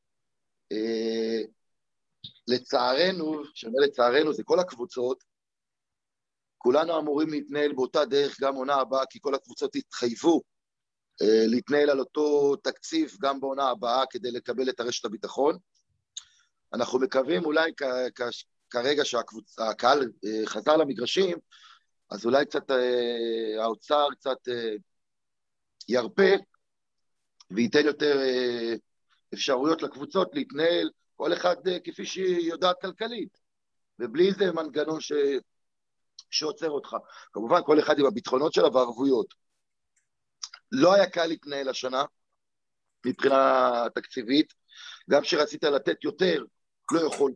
לצערנו, שאומר לצערנו, זה כל הקבוצות, כולנו אמורים להתנהל באותה דרך גם עונה הבאה, כי כל הקבוצות התחייבו להתנהל על אותו תקציב גם בעונה הבאה, כדי לקבל את הרשת הביטחון. אנחנו מקווים אולי כרגע שהקהל חזר למגרשים, אז אולי קצת האוצר קצת ירפה, וייתן יותר אפשרויות לקבוצות להתנהל, כל אחד כפי שהיא יודעת כלכלית, ובלי זה מנגנון ש... שעוצר אותך. כמובן, כל אחד עם הביטחונות שלה והערבויות. לא היה קל להתנהל השנה, מבחינה תקציבית, גם שרצית לתת יותר, לא יכולת,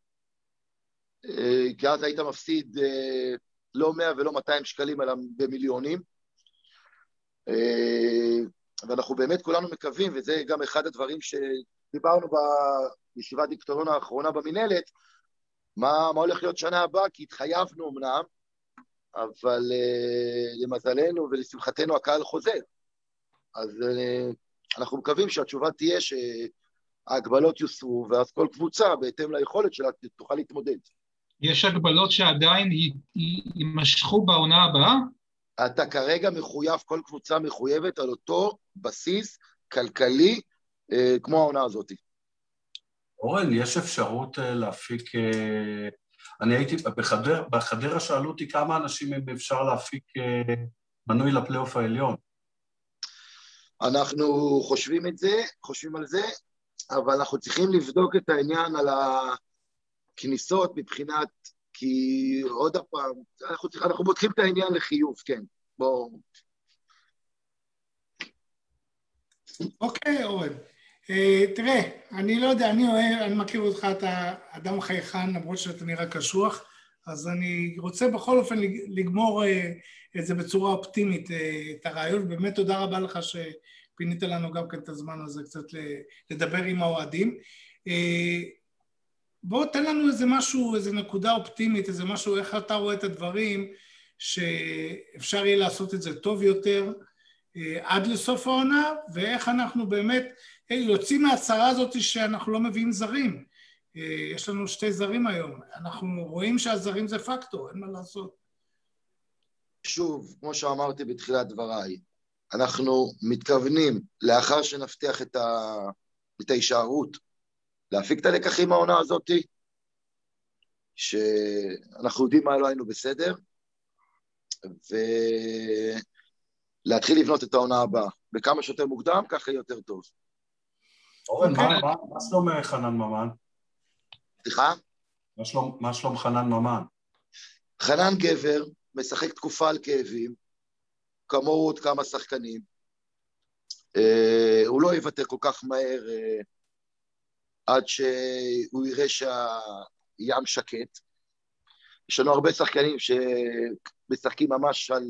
כי אז היית מפסיד לא מאה ולא מאתיים שקלים, אלא במיליונים, ואנחנו באמת כולנו מקווים, וזה גם אחד הדברים שדיברנו בישיבת דירקטוריון האחרונה במנהלת, מה, מה הולך להיות שנה הבאה, כי התחייבנו אמנם, אבל uh, למזלנו ולשמחתנו הקהל חוזר. אז uh, אנחנו מקווים שהתשובה תהיה שההגבלות יוסרו, ואז כל קבוצה בהתאם ליכולת שלה תוכל להתמודד. יש הגבלות שעדיין יימשכו בעונה הבאה? אתה כרגע מחויב, כל קבוצה מחויבת על אותו בסיס כלכלי, uh, כמו העונה הזאת. אורן, יש אפשרות להפיק, אני הייתי, בחדר, בחדרה שאלו אותי כמה אנשים אם אפשר להפיק מנוי לפלייאוף העליון. אנחנו חושבים את זה, חושבים על זה, אבל אנחנו צריכים לבדוק את העניין על הכניסות מבחינת, כי עוד הפעם, אנחנו, אנחנו בודקים את העניין לחיוב, כן. בואו. אוקיי, אורן. Uh, תראה, אני לא יודע, אני אוהב, אני מכיר אותך, אתה אדם חייכן, למרות שאתה נראה קשוח, אז אני רוצה בכל אופן לגמור uh, את זה בצורה אופטימית, uh, את הרעיון, באמת תודה רבה לך שפינית לנו גם כן את הזמן הזה קצת לדבר עם האוהדים. Uh, בוא תן לנו איזה משהו, איזה נקודה אופטימית, איזה משהו, איך אתה רואה את הדברים, שאפשר יהיה לעשות את זה טוב יותר, עד לסוף העונה, ואיך אנחנו באמת יוצאים מהצרה הזאת שאנחנו לא מביאים זרים. יש לנו שתי זרים היום. אנחנו רואים שהזרים זה פקטור, אין מה לעשות. שוב, כמו שאמרתי בתחילת דבריי, אנחנו מתכוונים, לאחר שנבטיח את, ה... את ההישארות, להפיק את הלקחים מהעונה הזאת, שאנחנו יודעים מה לא היינו בסדר, ולהתחיל לבנות את העונה הבאה. בכמה שיותר מוקדם, ככה יהיה יותר טוב. אורן, מה שלום חנן ממן? סליחה? מה שלום חנן ממן? חנן גבר, משחק תקופה על כאבים, כמוהו עוד כמה שחקנים. הוא לא יוותר כל כך מהר עד שהוא יראה שהים שקט. יש לנו הרבה שחקנים שמשחקים ממש על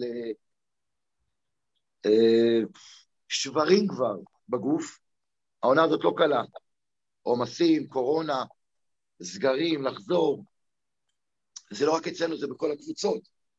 שברים כבר בגוף. העונה הזאת לא קלה. עומסים, קורונה, סגרים, לחזור. זה לא רק אצלנו, זה בכל הקבוצות.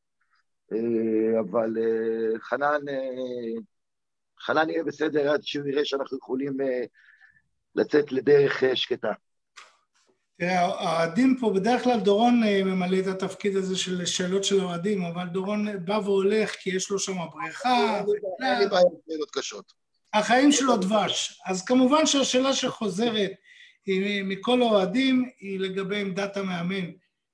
אבל חנן, חנן יהיה בסדר עד שהוא יראה שאנחנו יכולים לצאת לדרך שקטה. תראה, האוהדים פה, בדרך כלל דורון ממלא את התפקיד הזה של שאלות של האוהדים, אבל דורון בא והולך כי יש לו שם בריכה. אין לי בעיה שאלות קשות. החיים שלו דבש. אז כמובן שהשאלה שחוזרת מכל האוהדים היא לגבי עמדת המאמן.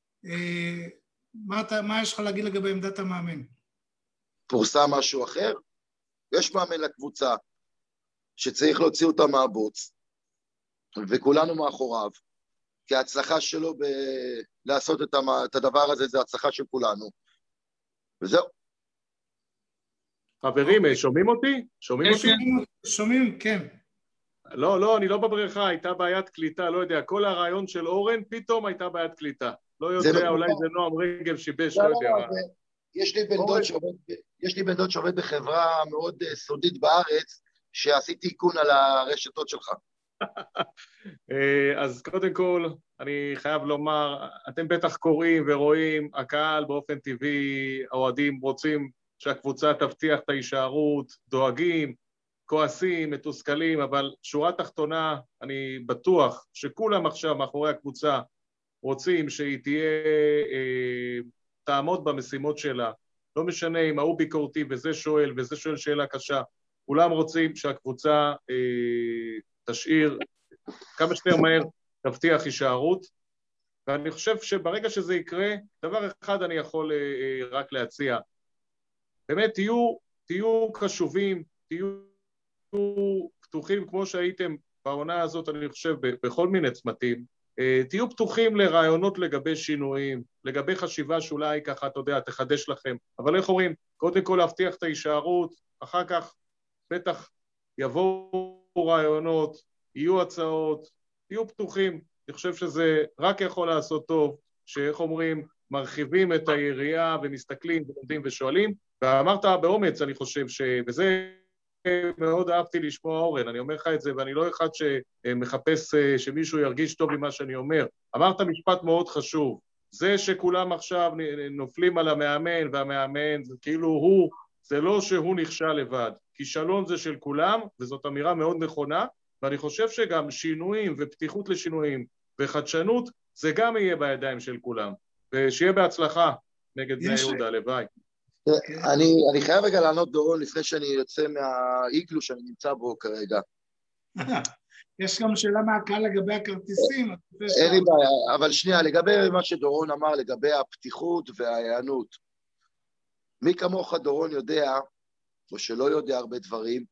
מה, אתה, מה יש לך להגיד לגבי עמדת המאמן? פורסם משהו אחר? יש מאמן לקבוצה שצריך להוציא אותה מהבוץ, וכולנו מאחוריו, כי ההצלחה שלו ב- לעשות את, המ... את הדבר הזה, זה הצלחה של כולנו. וזהו. חברים, שומעים אותי? שומעים אותי? שומעים, שומעים, כן. לא, לא, אני לא בבריכה, הייתה בעיית קליטה, לא יודע, כל הרעיון של אורן, פתאום הייתה בעיית קליטה. לא יודע, אולי זה נועם רגב שיבש, לא יודע. יש לי בן דוד שעובד, יש לי בן דוד שעובד בחברה מאוד סודית בארץ, שעשיתי עיקון על הרשתות שלך. אז קודם כל, אני חייב לומר, אתם בטח קוראים ורואים, הקהל באופן טבעי, האוהדים רוצים שהקבוצה תבטיח את ההישארות, דואגים, כועסים, מתוסכלים, אבל שורה תחתונה, אני בטוח שכולם עכשיו מאחורי הקבוצה רוצים שהיא תהיה, אה, תעמוד במשימות שלה, לא משנה אם ההוא ביקורתי וזה שואל וזה שואל שאלה קשה, כולם רוצים שהקבוצה אה, תשאיר כמה שיותר מהר, תבטיח הישארות, ואני חושב שברגע שזה יקרה, דבר אחד אני יכול אה, רק להציע, באמת תהיו, תהיו קשובים, תהיו פתוחים כמו שהייתם בעונה הזאת, אני חושב, בכל מיני צמתים, תהיו פתוחים לרעיונות לגבי שינויים, לגבי חשיבה שאולי ככה, אתה יודע, תחדש לכם, אבל איך אומרים, קודם כל להבטיח את ההישארות, אחר כך בטח יבואו רעיונות, יהיו הצעות, תהיו פתוחים, אני חושב שזה רק יכול לעשות טוב, שאיך אומרים, מרחיבים את היריעה ומסתכלים ולומדים ושואלים, ואמרת באומץ, אני חושב, ש... וזה מאוד אהבתי לשמוע אורן, אני אומר לך את זה, ואני לא אחד שמחפש שמישהו ירגיש טוב עם מה שאני אומר. אמרת משפט מאוד חשוב, זה שכולם עכשיו נופלים על המאמן, והמאמן זה כאילו הוא, זה לא שהוא נכשל לבד, כישלון זה של כולם, וזאת אמירה מאוד נכונה, ואני חושב שגם שינויים ופתיחות לשינויים וחדשנות, זה גם יהיה בידיים של כולם, ושיהיה בהצלחה נגד בני יהודה, לוואי. אני, אני חייב רגע לענות דורון לפני שאני יוצא מהאיגלו שאני נמצא בו כרגע. יש גם שאלה מהקהל לגבי הכרטיסים. אין לי בעיה, אבל שנייה, לגבי מה שדורון אמר, לגבי הפתיחות וההיענות. מי כמוך דורון יודע, או שלא יודע הרבה דברים,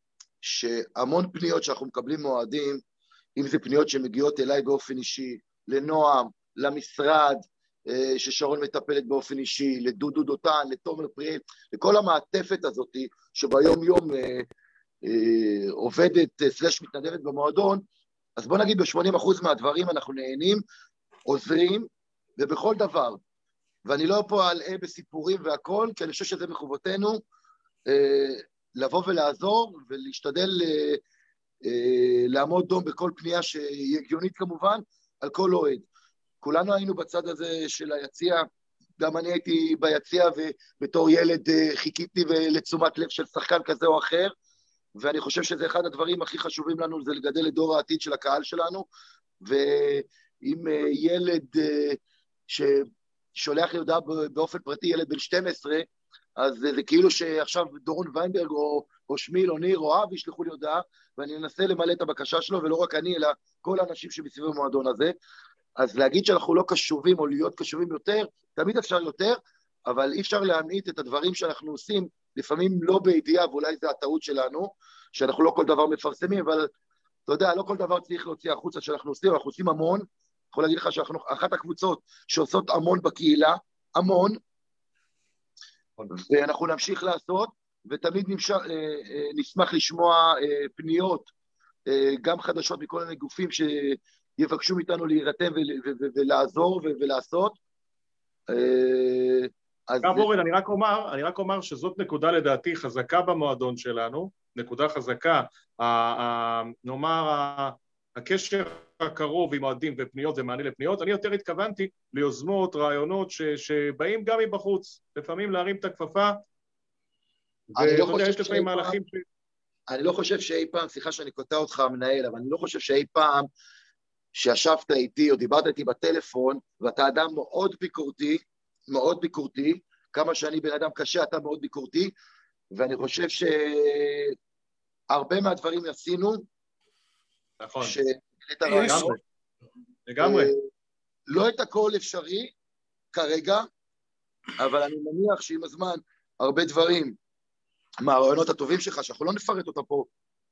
שהמון פניות שאנחנו מקבלים מועדים, אם זה פניות שמגיעות אליי באופן אישי, לנועם, למשרד, ששרון מטפלת באופן אישי, לדודו דותן, לתומר פריאל, לכל המעטפת הזאת שביום יום אה, אה, עובדת סלש מתנדבת במועדון, אז בוא נגיד ב-שמונים אחוז מהדברים אנחנו נהנים, עוזרים, ובכל דבר. ואני לא פה על אה בסיפורים והכל, כי אני חושב שזה מחובתנו, אה, לבוא ולעזור ולהשתדל אה, אה, לעמוד דום בכל פנייה שהיא הגיונית כמובן, על כל אוהד. כולנו היינו בצד הזה של היציע, גם אני הייתי ביציע ובתור ילד חיכיתי לתשומת לב של שחקן כזה או אחר, ואני חושב שזה אחד הדברים הכי חשובים לנו, זה לגדל את דור העתיד של הקהל שלנו, ואם ילד ששולח לי הודעה באופן פרטי, ילד בן שתים עשרה, אז זה כאילו שעכשיו דורון ויינברג או, או שמיל או ניר או אבי ישלחו לי הודעה, ואני אנסה למלא את הבקשה שלו, ולא רק אני, אלא כל האנשים שמסביב המועדון הזה. אז להגיד שאנחנו לא קשובים או להיות קשובים יותר, תמיד אפשר יותר, אבל אי אפשר להמעיט את הדברים שאנחנו עושים, לפעמים לא בידיעה, ואולי זה הטעות שלנו, שאנחנו לא כל דבר מפרסמים, אבל אתה יודע, לא כל דבר צריך להוציא החוצה שאנחנו עושים, אנחנו עושים המון, אני יכול להגיד לך שאנחנו אחת הקבוצות שעושות המון בקהילה, המון, ואנחנו נמשיך לעשות, ותמיד נמשך, נשמח לשמוע פניות, גם חדשות מכל מיני גופים ש... יבקשו מאיתנו להירתם ולעזור ולעשות. גם אורן, אני רק אומר, אני רק אומר שזאת נקודה לדעתי חזקה במועדון שלנו, נקודה חזקה, נאמר, הקשר הקרוב עם אוהדים ופניות ומענה לפניות, אני יותר התכוונתי ליוזמות, רעיונות שבאים גם מבחוץ, לפעמים להרים את הכפפה, ואתה יודע, יש לפעמים מהלכים ש... אני לא חושב שאי פעם, סליחה שאני קוטע אותך המנהל, אבל אני לא חושב שאי פעם שישבת איתי או דיברת איתי בטלפון, ואתה אדם מאוד ביקורתי, מאוד ביקורתי, כמה שאני בן אדם קשה, אתה מאוד ביקורתי, ואני חושב שהרבה מהדברים עשינו, נכון. לגמרי. לגמרי. לא את הכל אפשרי כרגע, אבל אני מניח שעם הזמן, הרבה דברים, מהרעיונות הטובים שלך, שאנחנו לא נפרט אותה פה,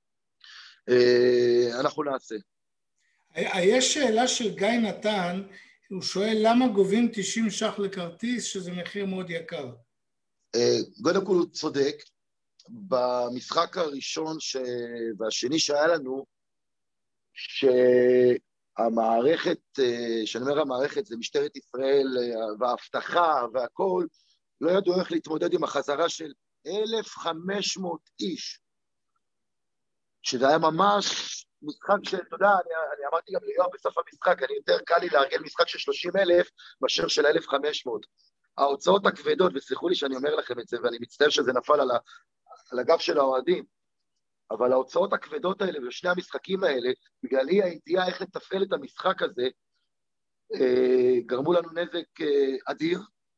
אנחנו נעשה. יש שאלה של גיא נתן, הוא שואל למה גובים תשעים ש"ח לכרטיס, שזה מחיר מאוד יקר. קודם כל הוא צודק, במשחק הראשון ש... והשני שהיה לנו, המערכת, שאני אומר המערכת, זה משטרת ישראל וההבטחה והכל, לא ידעו איך להתמודד עם החזרה של אלף וחמש מאות איש, שזה היה ממש משחק של, אתה יודע, אני, אני אמרתי גם ליואב בסוף המשחק, אני יותר קל לי לארגן משחק של שלושים אלף מאשר של אלף וחמש מאות. ההוצאות הכבדות, וסליחו לי שאני אומר לכם את זה, ואני מצטער שזה נפל על, ה, על הגב של האוהדים, אבל ההוצאות הכבדות האלה ושני המשחקים האלה, בגלל אי הידיעה איך לתפעל את המשחק הזה, גרמו לנו נזק אדיר,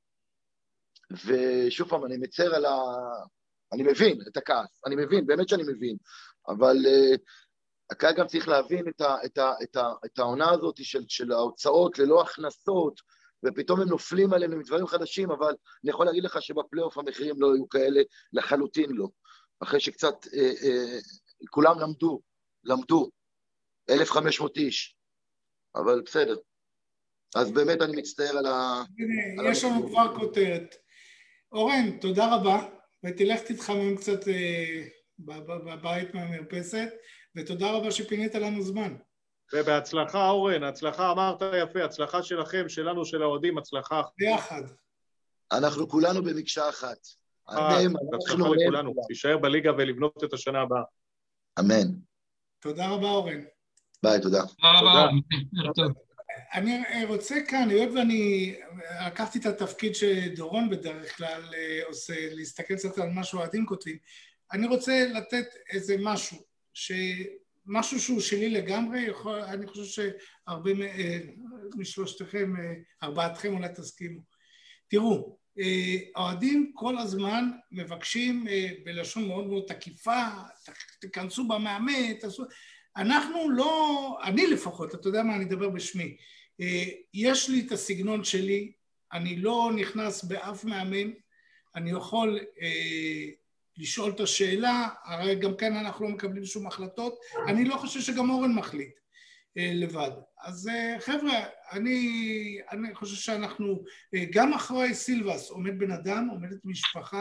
ושוב פעם, אני מצר על ה... אני מבין את הכעס, אני מבין, באמת שאני מבין, אבל uh, הקהל גם צריך להבין את, ה, את, ה, את, ה, את העונה הזאת של, של ההוצאות ללא הכנסות, ופתאום הם נופלים עלינו עם דברים חדשים, אבל אני יכול להגיד לך שבפלייאוף המחירים לא היו כאלה, לחלוטין לא. אחרי שקצת uh, uh, כולם למדו, למדו, אלף וחמש מאות איש, אבל בסדר. אז באמת אני מצטער על ה... הנה, יש לנו כבר כותרת. אורן, תודה רבה, ותלך תתחמם קצת אה, בבית מהמרפסת, ותודה רבה שפינית לנו זמן. ובהצלחה, אורן, הצלחה, אמרת יפה, הצלחה שלכם, שלנו, של האוהדים, הצלחה. ביחד. אנחנו כולנו במקשה אחת. אמן, הצלחה לכולנו, תישאר בליגה ולבנות את השנה הבאה. אמן. תודה רבה, אורן. ביי, תודה. תודה. אני רוצה כאן, היות ואני לקחתי את התפקיד שדורון בדרך כלל עושה, להסתכל קצת על מה שאוהדים כותבים, אני רוצה לתת איזה משהו, משהו שהוא שלי לגמרי, יכול, אני חושב שהרבה משלושתכם, ארבעתכם אולי תסכימו. תראו, האוהדים כל הזמן מבקשים בלשון מאוד מאוד תקיפה, תכנסו במאמן, תעשו... אנחנו לא, אני לפחות, אתה יודע מה, אני אדבר בשמי, יש לי את הסגנון שלי, אני לא נכנס באף מאמן, אני יכול אה, לשאול את השאלה, הרי גם כן אנחנו לא מקבלים שום החלטות, אני לא חושב שגם אורן מחליט אה, לבד. אז אה, חבר'ה, אני, אני חושב שאנחנו, אה, גם אחרי סילבס עומד בן אדם, עומדת משפחה,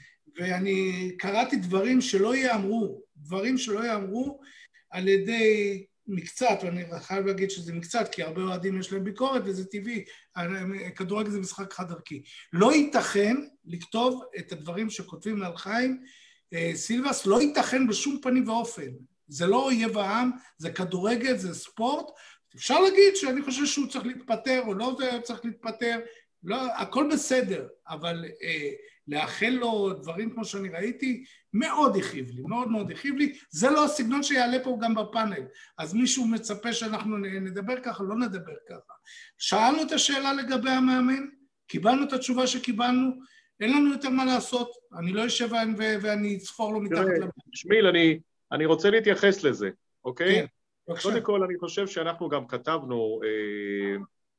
ואני קראתי דברים שלא יאמרו, דברים שלא יאמרו, על ידי מקצת, ואני חייב להגיד שזה מקצת, כי הרבה אוהדים יש להם ביקורת, וזה טבעי, כדורגל זה משחק חד ערכי. לא ייתכן לכתוב את הדברים שכותבים על חיים סילבס, לא ייתכן בשום פנים ואופן. זה לא אויב העם, זה כדורגל, זה ספורט. אפשר להגיד שאני חושב שהוא צריך להתפטר, או לא צריך להתפטר, לא, הכל בסדר, אבל אה, לאחל לו דברים כמו שאני ראיתי, מאוד הכאיב לי, מאוד מאוד הכאיב לי, זה לא הסגנון שיעלה פה גם בפאנל, אז מישהו מצפה שאנחנו נדבר ככה, לא נדבר ככה. שאלנו את השאלה לגבי המאמן, קיבלנו את התשובה שקיבלנו, אין לנו יותר מה לעשות, אני לא אשב ואני אצפור לו מתחת לבן. שמיל, אני, אני רוצה להתייחס לזה, אוקיי? כן, בבקשה. קודם כל, אני חושב שאנחנו גם כתבנו, אה,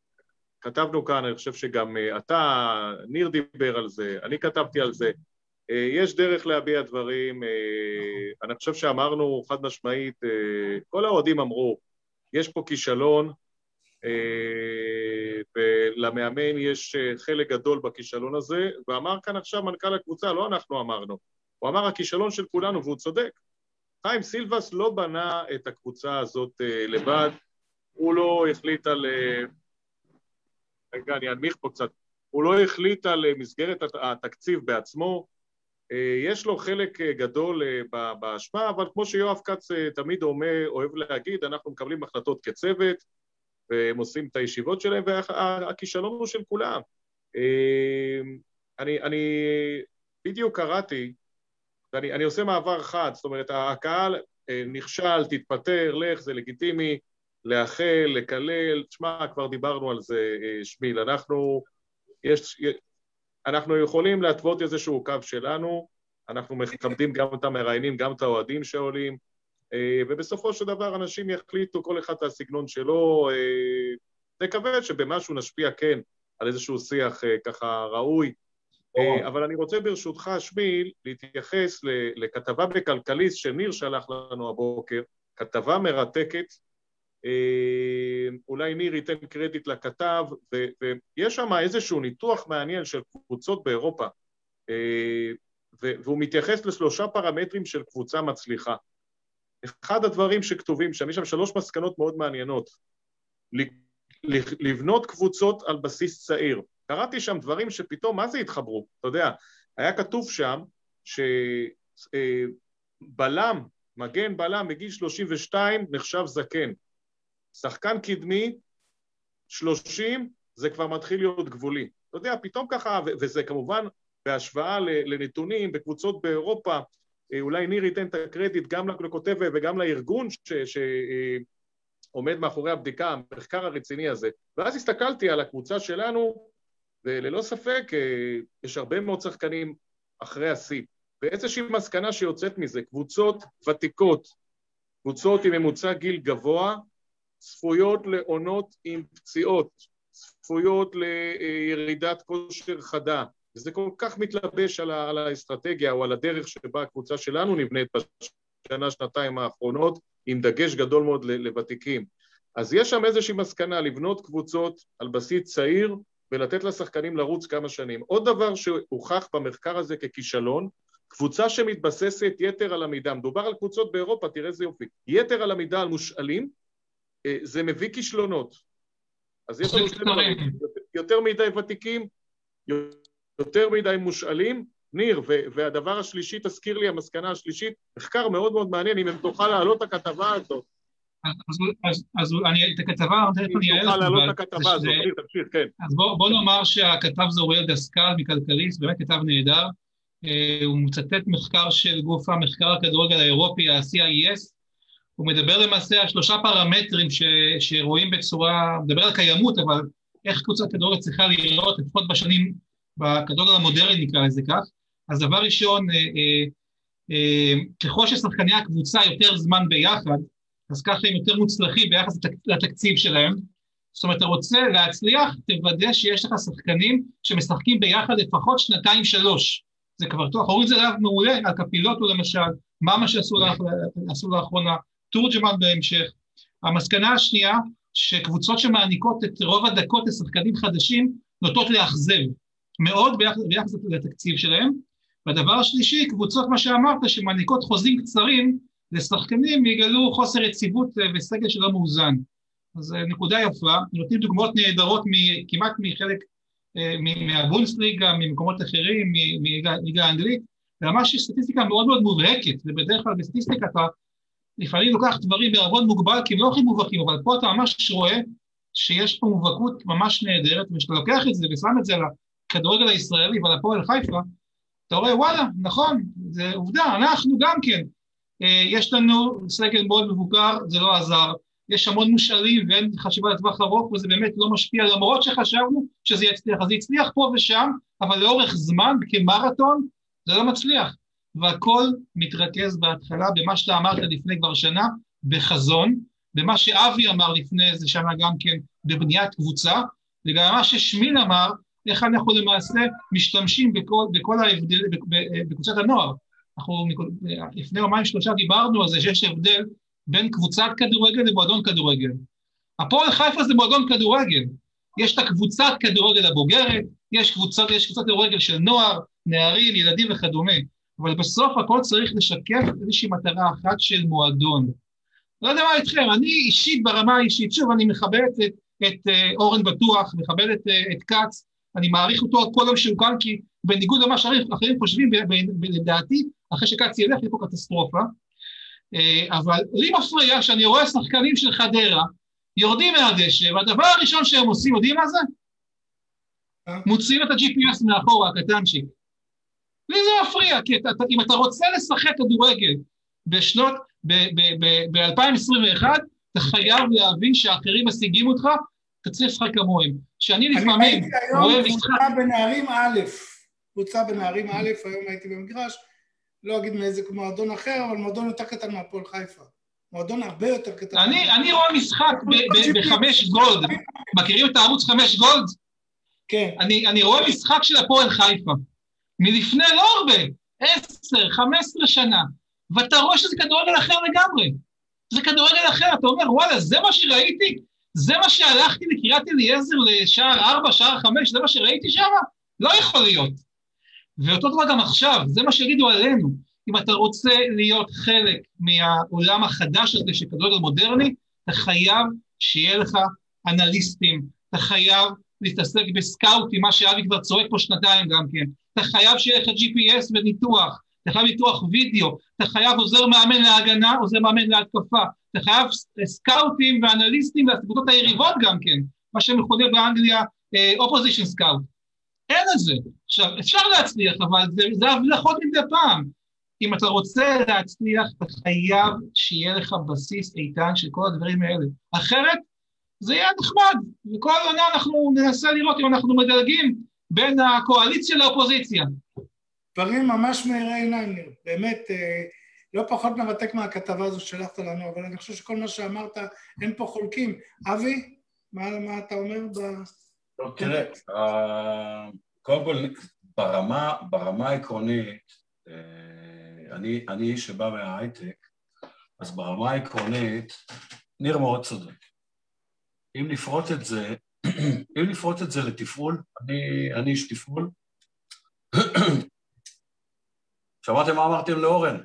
כתבנו כאן, אני חושב שגם אתה, ניר דיבר על זה, אני כתבתי על זה, יש דרך להביע דברים, אני חושב שאמרנו חד משמעית, כל האוהדים אמרו, יש פה כישלון, ולמאמן יש חלק גדול בכישלון הזה, ואמר כאן עכשיו מנכ"ל הקבוצה, לא אנחנו אמרנו, הוא אמר הכישלון של כולנו, והוא צודק. חיים סילבס לא בנה את הקבוצה הזאת לבד, הוא לא החליט על... רגע, אני אנמיך פה קצת, הוא לא החליט על מסגרת התקציב בעצמו, יש לו חלק גדול באשמה, אבל כמו שיואב כץ תמיד אוהב להגיד, אנחנו מקבלים החלטות כצוות, והם עושים את הישיבות שלהם, והכישלון הוא של כולם. אני, אני בדיוק קראתי, ואני אני עושה מעבר חד, זאת אומרת, הקהל נכשל, תתפטר, לך, זה לגיטימי, לאחל, לקלל, תשמע, כבר דיברנו על זה, שמיל, אנחנו, יש, אנחנו יכולים להתוות איזשהו קו שלנו, אנחנו מכבדים גם את המראיינים, גם את האוהדים שעולים, ובסופו של דבר אנשים יחליטו כל אחד את הסגנון שלו, נקווה שבמשהו נשפיע כן על איזשהו שיח ככה ראוי, אבל אני רוצה ברשותך, שמיל, להתייחס לכתבה בכלכליסט שניר שלח לנו הבוקר, כתבה מרתקת, אולי ניר ייתן קרדיט לכתב, ויש שם איזשהו ניתוח מעניין של קבוצות באירופה, והוא מתייחס לשלושה פרמטרים של קבוצה מצליחה. אחד הדברים שכתובים שם, יש שם שלוש מסקנות מאוד מעניינות. לבנות קבוצות על בסיס צעיר. קראתי שם דברים שפתאום, מה זה התחברו? אתה יודע, היה כתוב שם שבלם, מגן בלם, מגיל שלושים ושתיים, נחשב זקן. שחקן קדמי, שלושים, זה כבר מתחיל להיות גבולי. אתה יודע, פתאום ככה, וזה כמובן בהשוואה לנתונים, בקבוצות באירופה, אולי ניר ייתן את הקרדיט גם לכותב וגם לארגון שעומד מאחורי הבדיקה, המחקר הרציני הזה. ואז הסתכלתי על הקבוצה שלנו, וללא ספק, יש הרבה מאוד שחקנים אחרי השיא. ואיזושהי מסקנה שיוצאת מזה, קבוצות ותיקות, קבוצות עם ממוצע גיל גבוה, צפויות לעונות עם פציעות, צפויות לירידת כושר חדה, וזה כל כך מתלבש על, ה- על האסטרטגיה או על הדרך שבה הקבוצה שלנו נבנית בשנה, שנתיים האחרונות, עם דגש גדול מאוד לוותיקים. אז יש שם איזושהי מסקנה לבנות קבוצות על בסיס צעיר, ולתת לשחקנים לרוץ כמה שנים. עוד דבר שהוכח במחקר הזה ככישלון, קבוצה שמתבססת יתר על המידה, מדובר על קבוצות באירופה, תראה איזה יופי, יתר על המידה על מושאלים, זה מביא כישלונות. אז יש לנו שני דברים, יותר מדי ותיקים, יותר מדי מושאלים, ניר, והדבר השלישי, תזכיר לי, המסקנה השלישית, מחקר מאוד מאוד מעניין, אם הם תוכל להעלות את הכתבה הזאת. אז את הכתבה, אם תוכל להעלות את הכתבה הזאת, תמשיך, כן. אז בוא נאמר שהכתב זה אוריאל דסקל מכלכליסט, באמת כתב נהדר, הוא מצטט מחקר של גוף המחקר הכדורגל האירופי, ה-סי איי אס, הוא מדבר למעשה על שלושה פרמטרים ש, שרואים בצורה, מדבר על קיימות, אבל איך קבוצת כדורגל צריכה לראות, לפחות בשנים, בכדורגל המודרני נקרא לזה כך. אז דבר ראשון, אה, אה, אה, ככל ששחקני הקבוצה יותר זמן ביחד, אז ככה הם יותר מוצלחים ביחס לתקציב שלהם. זאת אומרת, אתה רוצה להצליח, תוודא שיש לך שחקנים שמשחקים ביחד לפחות שנתיים שלוש. זה כבר טוב, אנחנו רואים את זה רב מעולה, על קפילוטו למשל, מה מה שעשו לאחרונה, תורג'מן בהמשך. המסקנה השנייה, שקבוצות שמעניקות את רוב הדקות לשחקנים חדשים, נוטות לאכזב מאוד ביחס, ביחס לתקציב שלהם. והדבר השלישי, קבוצות מה שאמרת, שמעניקות חוזים קצרים לשחקנים, יגלו חוסר יציבות וסגל שלא מאוזן. אז נקודה יפה, נותנים דוגמאות נהדרות כמעט מחלק מהבונדסליגה, ממקומות אחרים, מליגה האנגלית, וממש יש סטטיסטיקה מאוד מאוד מובהקת, ובדרך כלל בסטטיסטיקה אתה לפעמים לוקח דברים בערבון מוגבל, כי הם לא הכי מובהקים, אבל פה אתה ממש רואה שיש פה מובהקות ממש נהדרת, וכשאתה לוקח את זה ושם את זה לכדורגל הישראלי ועל הפועל חיפה, אתה רואה וואלה, נכון, זה עובדה, אנחנו גם כן, יש לנו סגל מאוד מבוקר, זה לא עזר, יש המון מושאלים ואין חשיבה לטווח ארוך, וזה באמת לא משפיע, למרות שחשבנו שזה יצליח, אז זה הצליח פה ושם, אבל לאורך זמן, כמרתון, זה לא מצליח, והכל מתרכז בהתחלה, במה שאתה אמרת לפני כבר שנה, בחזון, במה שאבי אמר לפני איזה שנה גם כן, בבניית קבוצה, וגם מה ששמין אמר, איך אנחנו למעשה משתמשים בכל, בכל ההבדל, בקבוצת הנוער. אנחנו לפני יומיים שלושה דיברנו על זה, שיש הבדל בין קבוצת כדורגל למועדון כדורגל. הפועל חיפה זה מועדון כדורגל. יש את הקבוצת כדורגל הבוגרת, יש קבוצת, יש קבוצת כדורגל של נוער, נערים, ילדים וכדומה. אבל בסוף הכל צריך לשקף איזושהי מטרה אחת של מועדון. לא יודע מה איתכם, אני אישית ברמה האישית, שוב, אני מכבד את, את uh, אורן בטוח, מכבד את, uh, את קץ, אני מעריך אותו על כל יום שהוא כאן, כי בניגוד למה שאחרים חושבים, לדעתי, אחרי שקץ ילך, יהיה פה קטסטרופה. Uh, אבל לי מפריע שאני רואה שחקנים של חדרה, יורדים מהדשא, והדבר הראשון שהם עושים, יודעים מה זה? מוציאים את ה-ג'י פי אס מאחורה, הקטנצ'יק. לי זה מפריע, כי אתה, אם אתה רוצה לשחק כדורגל בשנות, ב-אלפיים עשרים ואחת, אתה חייב להבין שאחרים משיגים אותך, אתה צריך לשחק כמוהם. שאני לפעמים... אני הייתי היום קבוצה בנערים א', קבוצה בנערים א', היום הייתי במגרש, לא אגיד מאיזה מועדון אחר, אבל מועדון יותר קטן מהפועל חיפה. מועדון הרבה יותר קטן. אני, אני רואה משחק בחמש גולד. מכירים את הערוץ חמש גולד? כן. אני, אני רואה משחק של הפועל חיפה. מלפני לא הרבה, עשר, חמש עשרה שנה, ואתה רואה שזה כדורגל אחר לגמרי. זה כדורגל אחר, אתה אומר, וואלה, זה מה שראיתי? זה מה שהלכתי לקריית אליעזר לשער ארבע, שער חמש, זה מה שראיתי שם? לא יכול להיות. ואותו דבר גם עכשיו, זה מה שיגידו עלינו. אם אתה רוצה להיות חלק מהעולם החדש הזה של כדורגל מודרני, אתה חייב שיהיה לך אנליסטים, אתה חייב להתעסק בסקאוטים, מה שאבי כבר צועק פה שנתיים גם כן, אתה חייב שיהיה לך ג'י פי אס וניתוח, אתה חייב ניתוח וידאו, אתה חייב עוזר מאמן להגנה, עוזר מאמן להתקפה, אתה חייב סקאוטים ואנליסטים והקבוצות היריבות גם כן, מה שמכונה באנגליה אופוזישן סקאוט. אין את זה. עכשיו, אפשר להצליח, אבל זה, זה הבלחות מדי פעם. אם אתה רוצה להצליח, אתה חייב שיהיה לך בסיס איתן של כל הדברים האלה. אחרת, זה יהיה נחמד. וכל עונה אנחנו ננסה לראות אם אנחנו מדלגים בין הקואליציה לאופוזיציה. דברים ממש מהירי עיניים, באמת, לא פחות מרתק מהכתבה הזו שלחת לנו, אבל אני חושב שכל מה שאמרת, אין פה חולקים. אבי, מה, מה אתה אומר ב... לא, תראה, קודם כל, ברמה, ברמה העקרונית, אני, אני שבא מההייטק, אז ברמה העקרונית, ניר מאוד צודק. אם נפרוט את זה, אם נפרוט את זה לתפעול, אני, אני איש תפעול. שמעתם מה אמרתם לאורן?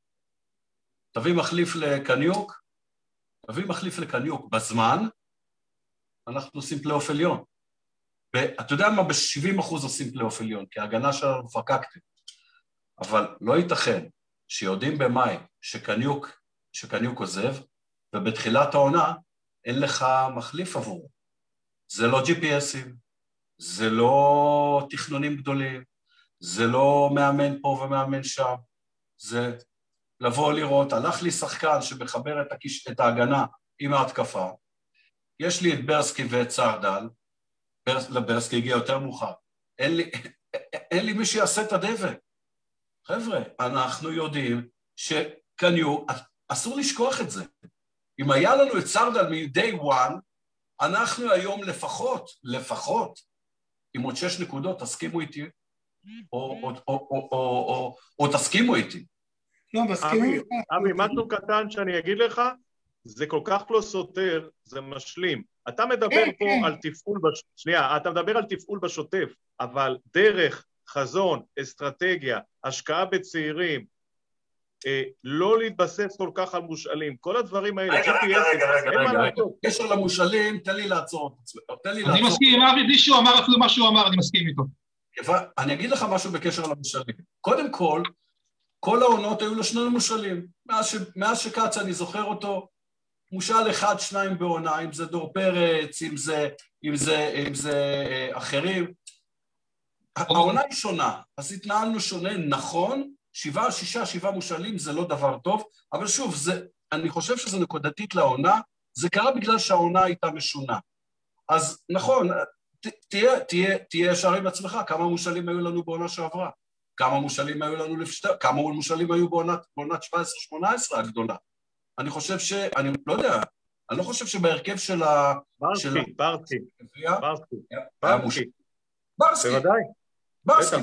תביא מחליף לקניוק, תביא מחליף לקניוק בזמן, אנחנו עושים פלייאוף עליון. ואתה יודע מה, ב-שבעים אחוז עושים פלייאוף עליון, כי ההגנה שלנו פקקתם. אבל לא ייתכן שיודעים במאי שקניוק, שקניוק עוזב, ובתחילת העונה אין לך מחליף עבורו. זה לא ג'י פי אסים, זה לא תכנונים גדולים, זה לא מאמן פה ומאמן שם, זה לבוא לראות, הלך לי שחקן שמחבר את, הכיש, את ההגנה עם ההתקפה, יש לי את ברסקי ואת סרדל, ברס, לברסקי הגיע יותר מאוחר, אין לי, אין לי מי שיעשה את הדבק. חבר'ה, אנחנו יודעים שקניוק, אסור לשכוח את זה. אם היה לנו את סרדל מ-day one, אנחנו היום לפחות, לפחות, עם עוד שש נקודות, תסכימו איתי, או, או, או, או, או, או, או תסכימו איתי. לא, מסכימו. אבי, אבי, משהו קטן שאני אגיד לך, זה כל כך לא סותר, זה משלים. אתה מדבר פה על תפעול, שנייה, אתה מדבר על תפעול בשוטף, אבל דרך, חזון, אסטרטגיה, השקעה בצעירים, לא להתבסס כל כך על מושאלים, כל הדברים האלה. רגע, רגע, רגע, רגע, רגע, קשר למושאלים, תן לי לעצור. אני מסכים עם אבי דישו, אמר אפילו מה שהוא אמר, אני מסכים איתו. אני אגיד לך משהו בקשר למושאלים. קודם כל, כל העונות היו לו שני מושאלים. מאז שקץ אני זוכר אותו, מושאל אחד, שניים בעונה, אם זה דור פרץ, אם זה, אם זה, אם זה אחרים. העונה היא שונה, אז התנהלנו שונה, נכון, שבעה, שישה, שבעה מושאלים זה לא דבר טוב, אבל שוב, זה, אני חושב שזה נקודתית לעונה, זה קרה בגלל שהעונה הייתה משונה. אז נכון, ת, תהיה, תהיה, תהיה ישר עם עצמך, כמה מושאלים היו לנו בעונה שעברה, כמה מושאלים היו לנו לפשטה, כמה מושאלים היו בעונת, בעונת שבע עשרה שמונה עשרה הגדולה. אני חושב ש... אני לא יודע, אני לא חושב שבהרכב של ה... ברסקי, של... ברסקי, ברסקי, ברסקי. ברסקי. בוודאי. ברסקי.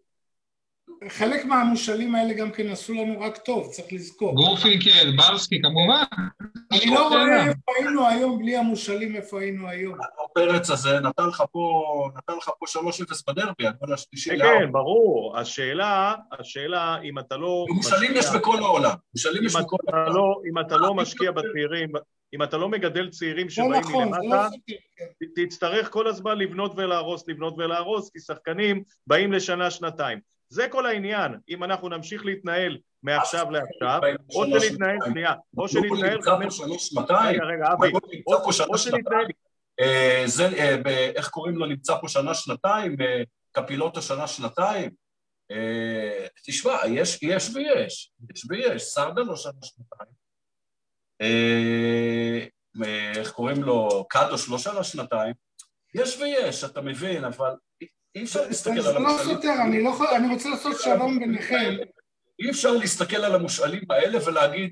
חלק מהמושאלים האלה גם כן עשו לנו רק טוב, צריך לזכור. גורפינקל, ברסקי, כמובן. אני לא רואה איפה היינו היום, בלי המושאלים איפה היינו היום. הפרץ הזה נתן לך פה, נתן לך פה שלוש אפס בדרבי, הגול השלישי לארבע. כן, ברור. השאלה, השאלה, אם אתה לא... מושאלים יש בכל העולם. מושאלים יש בכל העולם. אם אתה לא משקיע בצעירים, אם אתה לא מגדל צעירים שבאים מלמטה, תצטרך כל הזמן לבנות ולהרוס, לבנות ולהרוס, כי שחקנים באים לשנה, שנתיים. זה כל העניין, אם אנחנו נמשיך להתנהל מעכשיו לעכשיו, או שנתנהל, שנייה, או שנתנהל חמש... רגע, רגע, אבי, או שנתנהל... איך קוראים לו, נמצא פה שנה, שנתיים, קפילוטו שנה, שנתיים? תשמע, יש ויש, יש ויש, סרדל לא שנה, שנתיים. איך קוראים לו, קדוש לא שנה, שנתיים. יש ויש, אתה מבין, אבל... אי אפשר להסתכל על המושאלים. זה לא סותר, אני רוצה לעשות שלום ביניכם. אי אפשר להסתכל על המושאלים האלה ולהגיד,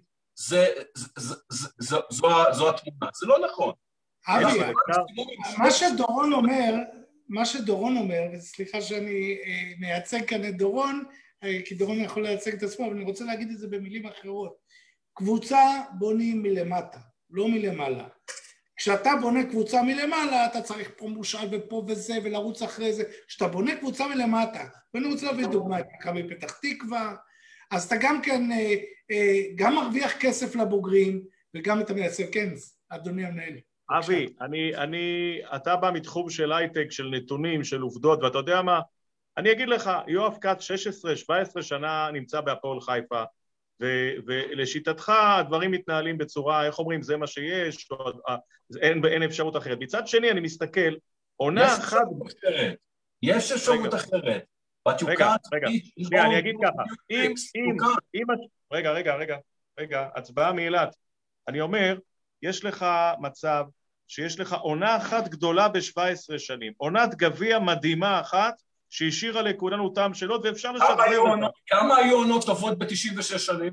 זו התמונה. זה לא נכון. אבי, מה שדורון אומר, מה שדורון אומר, וסליחה שאני מייצג כאן את דורון, כי דורון יכול לייצג את עצמו, אבל אני רוצה להגיד את זה במילים אחרות. קבוצה בונים מלמטה, לא מלמעלה. כשאתה בונה קבוצה מלמעלה, אתה צריך פה מושאל ופה וזה, ולרוץ אחרי זה. כשאתה בונה קבוצה מלמטה, ואני רוצה להביא דוגמא, מכבי פתח תקווה, אז אתה גם כן, גם מרוויח כסף לבוגרים, וגם אתה מייצר, כן, אדוני המנהל. אבי, אני, אני, אתה בא מתחום של הייטק, של נתונים, של עובדות, ואתה יודע מה? אני אגיד לך, יואב כץ שש עשרה שבע עשרה שנה נמצא בהפועל חיפה, ו- ולשיטתך הדברים מתנהלים בצורה, איך אומרים, זה מה שיש, או, אין, אין אפשרות אחרת. מצד שני, אני מסתכל, עונה אחת... יש אפשרות אחרת. יש אפשרות אחרת. רגע, רגע, שנייה, אני אגיד ככה, אם, אם, אם, רגע, רגע, רגע, רגע, הצבעה מאילת. אני אומר, יש לך מצב שיש לך עונה אחת גדולה ב-שבע עשרה שנים, עונת גביע מדהימה אחת, שהשאירה לכולנו טעם שאלות, ואפשר לשחרר אותה. כמה היו עונות טובות ב-תשעים ושש שנים?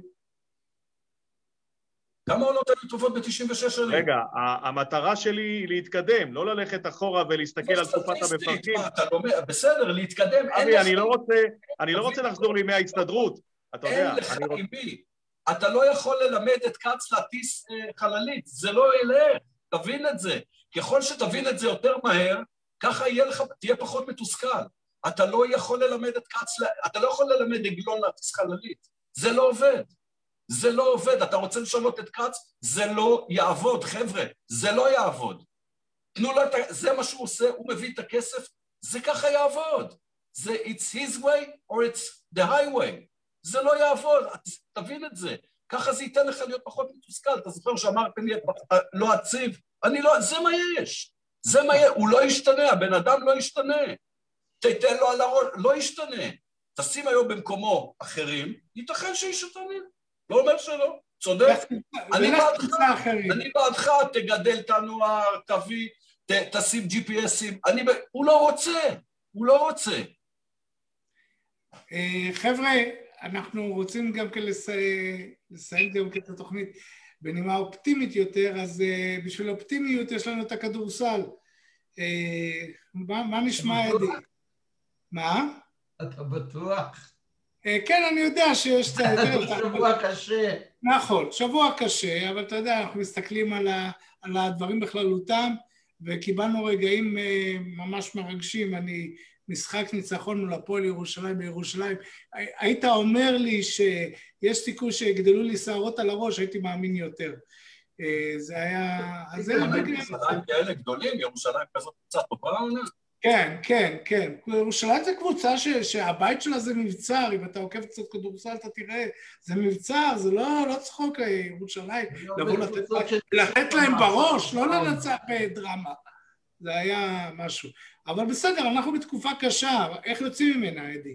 כמה עונות היו טובות ב-תשעים ושש שנים? רגע, המטרה שלי היא להתקדם, לא ללכת אחורה ולהסתכל על תקופת המפרקים. בסדר, להתקדם. אבי, אני לא רוצה, אני לא רוצה לחזור לימי ההסתדרות. אתה יודע, אין לך אימי. אתה לא יכול ללמד את כץ להטיס חללית, זה לא ילך, תבין את זה. ככל שתבין את זה יותר מהר, ככה יהיה לך, תהיה פחות מתוסכל. אתה לא יכול ללמד את כץ, אתה לא יכול ללמד עגלון להטיס חללית. זה לא עובד. זה לא עובד. אתה רוצה לשנות את כץ? זה לא יעבוד, חבר'ה. זה לא יעבוד. תנו לו את, זה מה שהוא עושה, הוא מביא את הכסף, זה ככה יעבוד. זה it's his way or it's the highway. זה לא יעבוד, תבין את זה. ככה זה ייתן לך להיות פחות מתוסכל. אתה זוכר שאמרתם לי, לא עציב? אני לא, זה מה יש. זה מה יש. הוא לא ישתנה, הבן אדם לא ישתנה. תיתן לו על הראש, לא ישתנה. תשים היום במקומו אחרים, ייתכן שישתנים. לא אומר שלא, צודק. אני בעדך, אני בעדך, תגדל את הנוער, תביא, תשים ג'י פי אסים. הוא לא רוצה, הוא לא רוצה. חבר'ה, אנחנו רוצים גם כן לסיים גם כן את התוכנית בנימה אופטימית יותר, אז בשביל אופטימיות יש לנו את הכדורסל. מה נשמע, אדי? מה? אתה בטוח? כן, אני יודע שיש... שבוע קשה. נכון, שבוע קשה, אבל אתה יודע, אנחנו מסתכלים על הדברים בכללותם, וקיבלנו רגעים ממש מרגשים. אני... משחק ניצחון מול הפועל ירושלים בירושלים, היית אומר לי שיש סיכוי שיגדלו לי שערות על הראש, הייתי מאמין יותר. זה היה... ירושלים כאלה גדולים, ירושלים כזאת קצת טובה עונה? כן, כן, כן. ירושלים זה קבוצה שהבית שלה זה מבצר, אם אתה עוקב קצת כדורסל אתה תראה, זה מבצר, זה לא צחוק ירושלים, לבוא לתת להם בראש, לא לנצח בדרמה. זה היה משהו. אבל בסדר, אנחנו בתקופה קשה, איך יוצאים ממנה, אדי?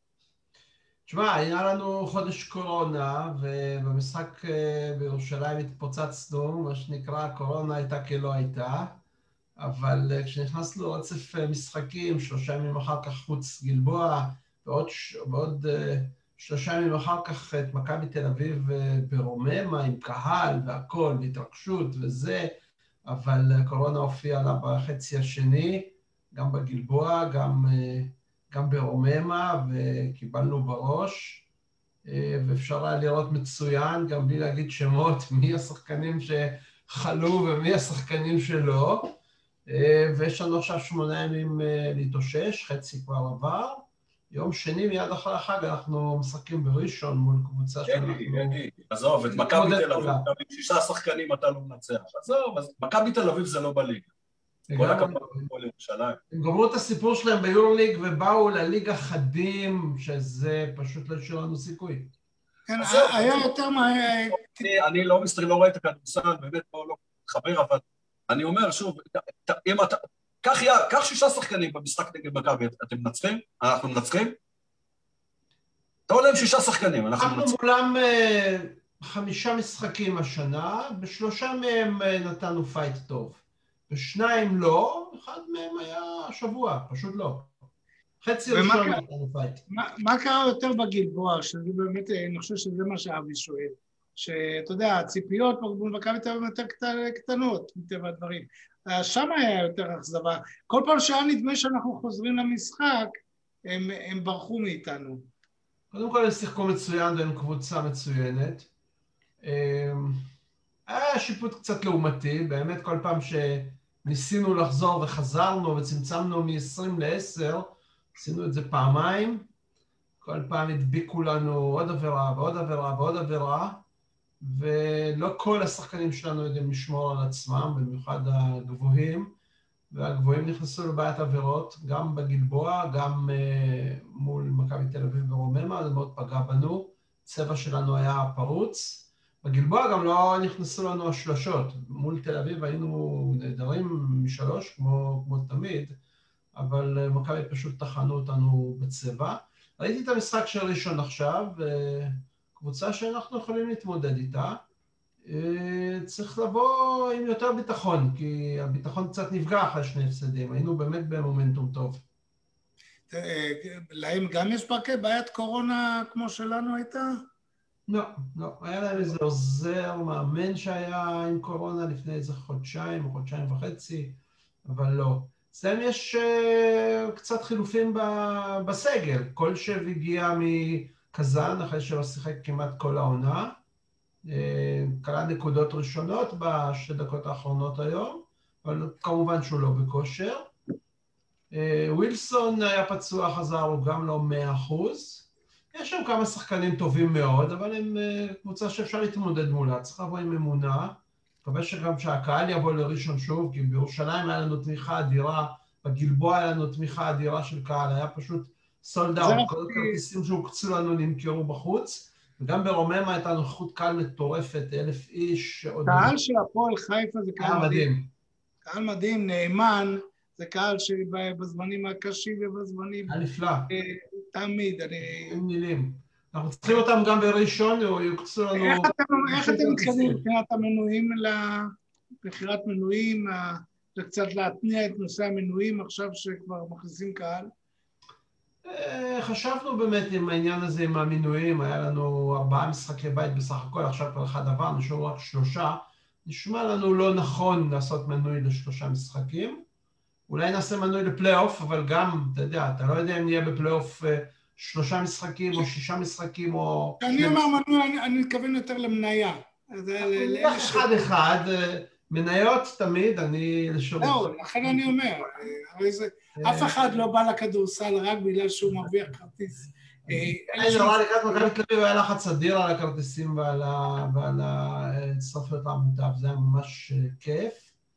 תשמע, היה לנו חודש קורונה, ובמשחק בירושלים התפוצצנו, מה שנקרא, הקורונה הייתה כלא הייתה, אבל כשנכנסנו לרצף משחקים, שלושה ימים אחר כך חוץ גלבוע, ועוד, ועוד שלושה ימים אחר כך את מכבי תל אביב ברוממה, עם קהל והכל, והתרגשות וזה, אבל הקורונה הופיעה לה בחצי השני, גם בגלבוע, גם, גם ברוממה, וקיבלנו בראש, ואפשר היה לראות מצוין, גם בלי להגיד שמות, מי השחקנים שחלו ומי השחקנים שלא, ויש לנו עכשיו שמונה ימים להתאושש, חצי כבר עבר, יום שני מיד אחרי החג אנחנו משחקים בראשון מול קבוצה שאנחנו... ידי, ידי, עזוב, את מכבי תל אביב, שישה שחקנים אתה לא מנצח, עזוב, אז מכבי תל אביב זה לא בליגה. כל הכבוד פה לירושלים. הם גמרו את הסיפור שלהם ביורוליג ובאו לליגה חדים, שזה פשוט לא השאיר לנו סיכוי. כן, היה יותר מה... אני לא מסתכל, לא רואה את הכדורסל, באמת פה לא מתחבר, אבל אני אומר שוב, אם אתה... קח שישה שחקנים במשחק נגד מכבי, אתם מנצחים? אנחנו מנצחים? אתה עולה עם שישה שחקנים, אנחנו מנצחים. אנחנו מולם חמישה משחקים השנה, בשלושה מהם נתנו פייט טוב. בשניים לא, אחד מהם היה שבוע, פשוט לא. חצי ראשון נתנו פייט. מה קרה יותר בגלבוע? שזה באמת, אני חושב שזה מה שאבי שואל. שאתה יודע, הציפיות במכבי תל אביב יותר קטנות, מטבע הדברים. שם היה יותר אכזבה. כל פעם שהיה נדמה שאנחנו חוזרים למשחק, הם, הם ברחו מאיתנו. קודם כל הם שיחקו מצוין והם קבוצה מצוינת. היה שיפוט קצת לעומתי, באמת כל פעם שניסינו לחזור וחזרנו וצמצמנו מ-עשרים ל-עשר, עשינו את זה פעמיים, כל פעם הדביקו לנו עוד עבירה ועוד עבירה ועוד עבירה, ולא כל השחקנים שלנו יודעים לשמור על עצמם, במיוחד הגבוהים, והגבוהים נכנסו לבעיית עבירות, גם בגלבוע, גם uh, מול מכבי תל אביב ורוממה, זה מאוד פגע בנו, צבע שלנו היה פרוץ, בגלבוע גם לא נכנסו לנו השלשות, מול תל אביב היינו נהדרים משלוש, כמו, כמו תמיד, אבל uh, מכבי פשוט תחנו אותנו בצבע. ראיתי את המשחק של ראשון עכשיו, קבוצה שאנחנו יכולים להתמודד איתה, צריך לבוא עם יותר ביטחון, כי הביטחון קצת נפגע אחרי שני הפסדים, היינו באמת במומנטום טוב. להם גם יש בעיית קורונה כמו שלנו הייתה? לא, לא, היה להם איזה עוזר, מאמן שהיה עם קורונה לפני איזה חודשיים או חודשיים וחצי, אבל לא. אצלם יש uh, קצת חילופים בסגל, כל שב הגיע מקזן אחרי שלא שיחק כמעט כל העונה, uh, קלה נקודות ראשונות בשתי דקות האחרונות היום, אבל כמובן שהוא לא בכושר. Uh, ווילסון היה פצוע, חזר, הוא גם לא מאה אחוז. יש שם כמה שחקנים טובים מאוד, אבל הם uh, קבוצה שאפשר להתמודד מולה, צריך לבוא עם אמונה. מקווה שגם שהקהל יבוא לראשון שוב, כי בירושלים היה לנו תמיכה אדירה, בגלבוע היה לנו תמיכה אדירה של קהל, היה פשוט סולד אאוט, כל הכרטיסים שהוקצו לנו נמכרו בחוץ, וגם ברוממה הייתה נוכחות קהל מטורפת, אלף איש. קהל של הפועל חיפה זה קהל מדהים. קהל מדהים, נאמן, זה קהל שבזמנים הקשים ובזמנים... הנפלא. תמיד, אני... אין מילים. אנחנו צריכים אותם גם בראשון, או יוקצו לנו... איך אתם מתקדמים מבחינת המנויים, לבחירת מנויים, וקצת להתניע את נושא המנויים עכשיו שכבר מכניסים קהל? חשבנו באמת עם העניין הזה, עם המנויים, היה לנו ארבעה משחקי בית בסך הכל, עכשיו כל אחד עבר, נשארו רק שלושה, נשמע לנו לא נכון לעשות מנוי לשלושה משחקים, אולי נעשה מנוי לפלייאוף, אבל גם, אתה יודע, אתה לא יודע אם נהיה בפלייאוף שלושה משחקים או שישה משחקים או... אני אומר מנוי, אני מתכוון יותר למניה. נלך אחד אחד, מניות תמיד, אני לשאול... לא, לכן אני אומר, אף אחד לא בא לכדורסל רק בגלל שהוא מרוויח כרטיס. אני נורא לקראת מכבי תל אביב, היה לחץ אדיר על הכרטיסים ועל הצטרפויות העמותה, וזה היה ממש כיף.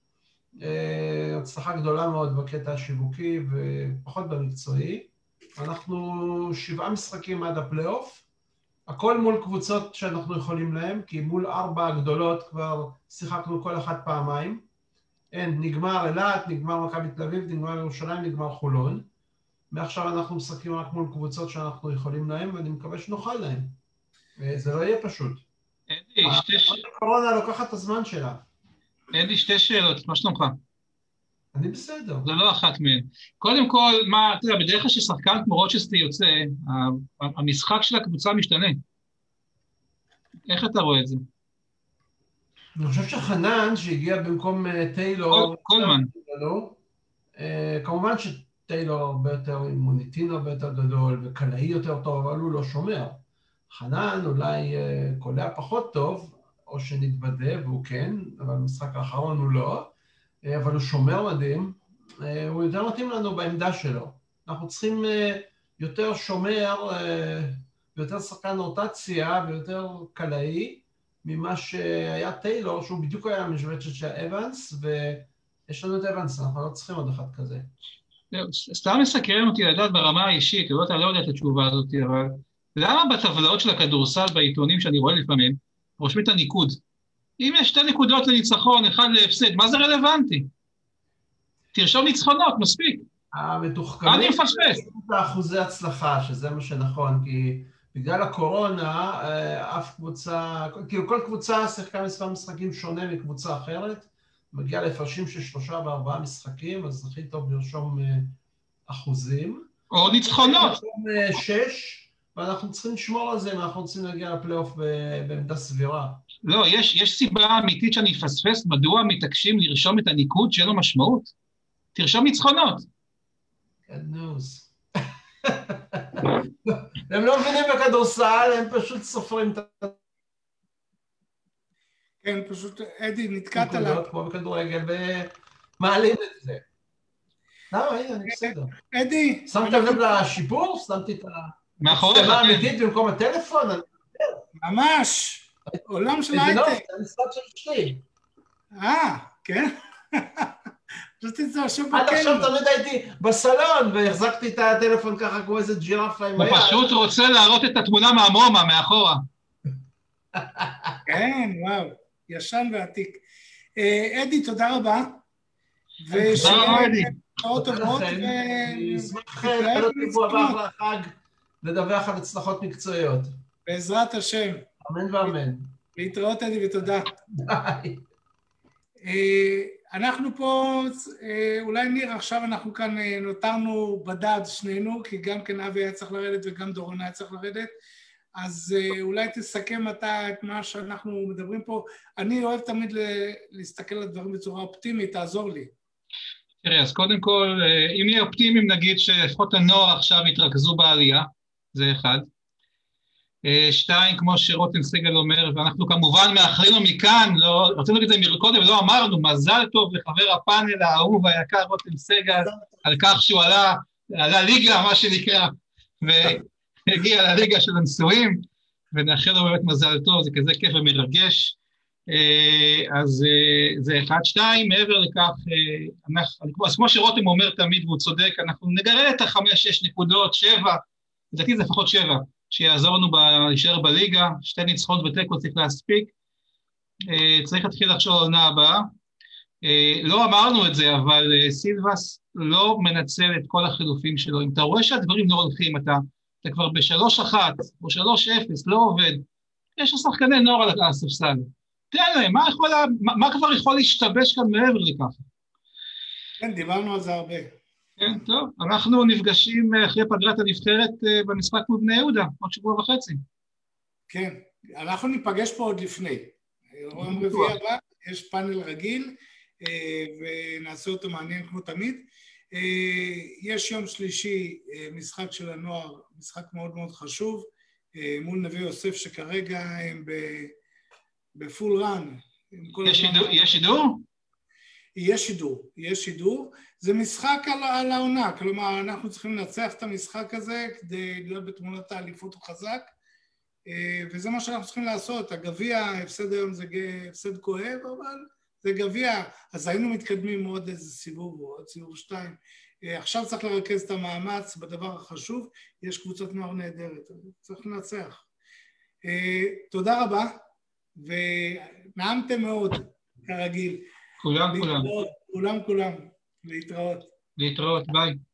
הצלחה גדולה מאוד בקטע השיווקי ופחות במקצועי. אנחנו שבעה משחקים עד הפלייאוף, הכל מול קבוצות שאנחנו יכולים להם, כי מול ארבע הגדולות כבר שיחקנו כל אחת פעמיים. אין, נגמר אילת, נגמר מכבי תל אביב, נגמר ירושלים, נגמר חולון. מעכשיו אנחנו משחקים רק מול קבוצות שאנחנו יכולים להם, ואני מקווה שנוכל להם. זה לא יהיה פשוט. אדי, שתי שאלות. הקורונה לוקחת את הזמן שלה. אדי, שתי שאלות, מה שלומך? אני בסדר. זה לא אחת מהן. קודם כל, מה, אתה יודע, בדרך כלל ששחקן כמו רוצ'סטר יוצא, המשחק של הקבוצה משתנה. איך אתה רואה את זה? אני חושב שחנן, שהגיע במקום טיילור... קולמן. כמובן שטיילור הרבה יותר, עם מוניטין הרבה יותר גדול, וקלעי יותר טוב, אבל הוא לא שומר. חנן אולי קולע פחות טוב, או שנתבדה, והוא כן, אבל במשחק האחרון הוא לא. אבל הוא שומר מדהים, הוא יותר מתאים לנו בעמדה שלו. אנחנו צריכים יותר שומר, ויותר שחקן רוטציה, ויותר קלעי, ממה שהיה טיילור, שהוא בדיוק היה משבצת של אבנס, ויש לנו את אבנס, אנחנו לא צריכים עוד אחד כזה. סתם מסקרן אותי לדעת ברמה האישית, אתה לא יודע את התשובה הזאת, אבל למה בטבלאות של הכדורסל בעיתונים שאני רואה לפעמים, רושמים את הניקוד? אם יש שתי נקודות לניצחון, אחד להפסד, מה זה רלוונטי? תרשום ניצחונות, מספיק. המתוחכמים... אני מפספס. אחוזי הצלחה, שזה מה שנכון, כי בגלל הקורונה, אף קבוצה, כאילו כל קבוצה שיחקה מספר משחקים שונה מקבוצה אחרת, מגיעה להפרשים של שלושה וארבעה משחקים, אז הכי טוב לרשום אחוזים. או ניצחונות. שש, ואנחנו צריכים לשמור על זה, ואנחנו רוצים להגיע לפלייאוף בעמדה סבירה. לא, יש, יש סיבה אמיתית שאני אפספס, מדוע מתעקשים לרשום את הניקוד שאין לו משמעות? תרשום ניצחונות. Good news. הם לא מבינים בכדורסל, הם פשוט סופרים את ה... כן, פשוט, אדי, נתקעת לה. כמו בכדורגל, ומעלים את זה. לא, הנה, אני בסדר. אדי. שמת לב לשיפור? שמתי את ה... מאחוריך. סתמה אמיתית במקום הטלפון? ממש. עולם של איזה הייטק. נוף, זה המשרד של אשתי. אה, כן? חשבתי את זה עכשיו עד בכלא. עכשיו תמיד הייתי בסלון, והחזקתי את הטלפון ככה כמו איזה ג'ירפה עם הוא היד. פשוט רוצה להראות את התמונה מהמומה, מאחורה. כן, וואו, ישן ועתיק. אה, אדי, תודה רבה. תודה רבה, אדי. ושעות טובות. אני אשמח לעלות שבוע הבא אחרי החג, לדווח על הצלחות מקצועיות. בעזרת השם. אמן ואמן. להתראות, אדי, ותודה. ביי. אנחנו פה, אולי ניר, עכשיו אנחנו כאן נותרנו בדד שנינו, כי גם כן אבי היה צריך לרדת וגם דורון היה צריך לרדת, אז אולי תסכם אתה את מה שאנחנו מדברים פה. אני אוהב תמיד להסתכל על הדברים בצורה אופטימית, תעזור לי. תראה, אז קודם כל, אם נהיה אופטימיים, נגיד שלפחות הנוער עכשיו יתרכזו בעלייה, זה אחד. שתיים, כמו שרותם סגל אומר, ואנחנו כמובן מאחלים לו מכאן, לא, רצינו להגיד את זה מקודם, לא אמרנו, מזל טוב לחבר הפאנל האהוב היקר רותם סגל, על כך שהוא עלה, עלה ליגה, מה שנקרא, והגיע לליגה של הנשואים, ונאחל לו באמת מזל טוב, זה כזה כיף ומרגש. אז זה אחד, שתיים, מעבר לכך, אנחנו, אז כמו שרותם אומר תמיד, והוא צודק, אנחנו נגרה את החמש, שש נקודות, שבע, לדעתי זה לפחות שבע, שיעזור לנו להישאר בליגה, שתי ניצחונות ותיקו צריך להספיק, צריך להתחיל לחשוב על עונה הבאה. לא אמרנו את זה, אבל סילבס לא מנצל את כל החילופים שלו. אם אתה רואה שהדברים לא הולכים, אתה, אתה כבר בשלוש אחת או שלוש אפס, לא עובד, יש לשחקני נוער על הספסל. תן להם, מה, יכול, מה, מה כבר יכול להשתבש כאן מעבר לכך? כן, דיברנו על זה הרבה. כן, טוב. אנחנו נפגשים אחרי פגרת הנבחרת במשחק מול בני יהודה, עוד שבוע וחצי. כן, אנחנו ניפגש פה עוד לפני. יום רביעי הבא, יש פאנל רגיל, ונעשה אותו מעניין כמו תמיד. יש יום שלישי משחק של הנוער, משחק מאוד מאוד חשוב, מול נווה יוסף שכרגע הם בפול רן. יש שידור? יהיה שידור, יהיה שידור. זה משחק על, על העונה, כלומר אנחנו צריכים לנצח את המשחק הזה כדי להיות בתמונת האליפות החזק, וזה מה שאנחנו צריכים לעשות. הגביע, הפסד היום זה הפסד כואב, אבל זה גביע, אז היינו מתקדמים עוד איזה סיבוב או עוד סיבוב שתיים. עכשיו צריך לרכז את המאמץ בדבר החשוב, יש קבוצת נוער נהדרת, צריך לנצח. תודה רבה, ונעמתם מאוד, כרגיל. כולם, כולם. כולם, כולם. להתראות. להתראות, ביי.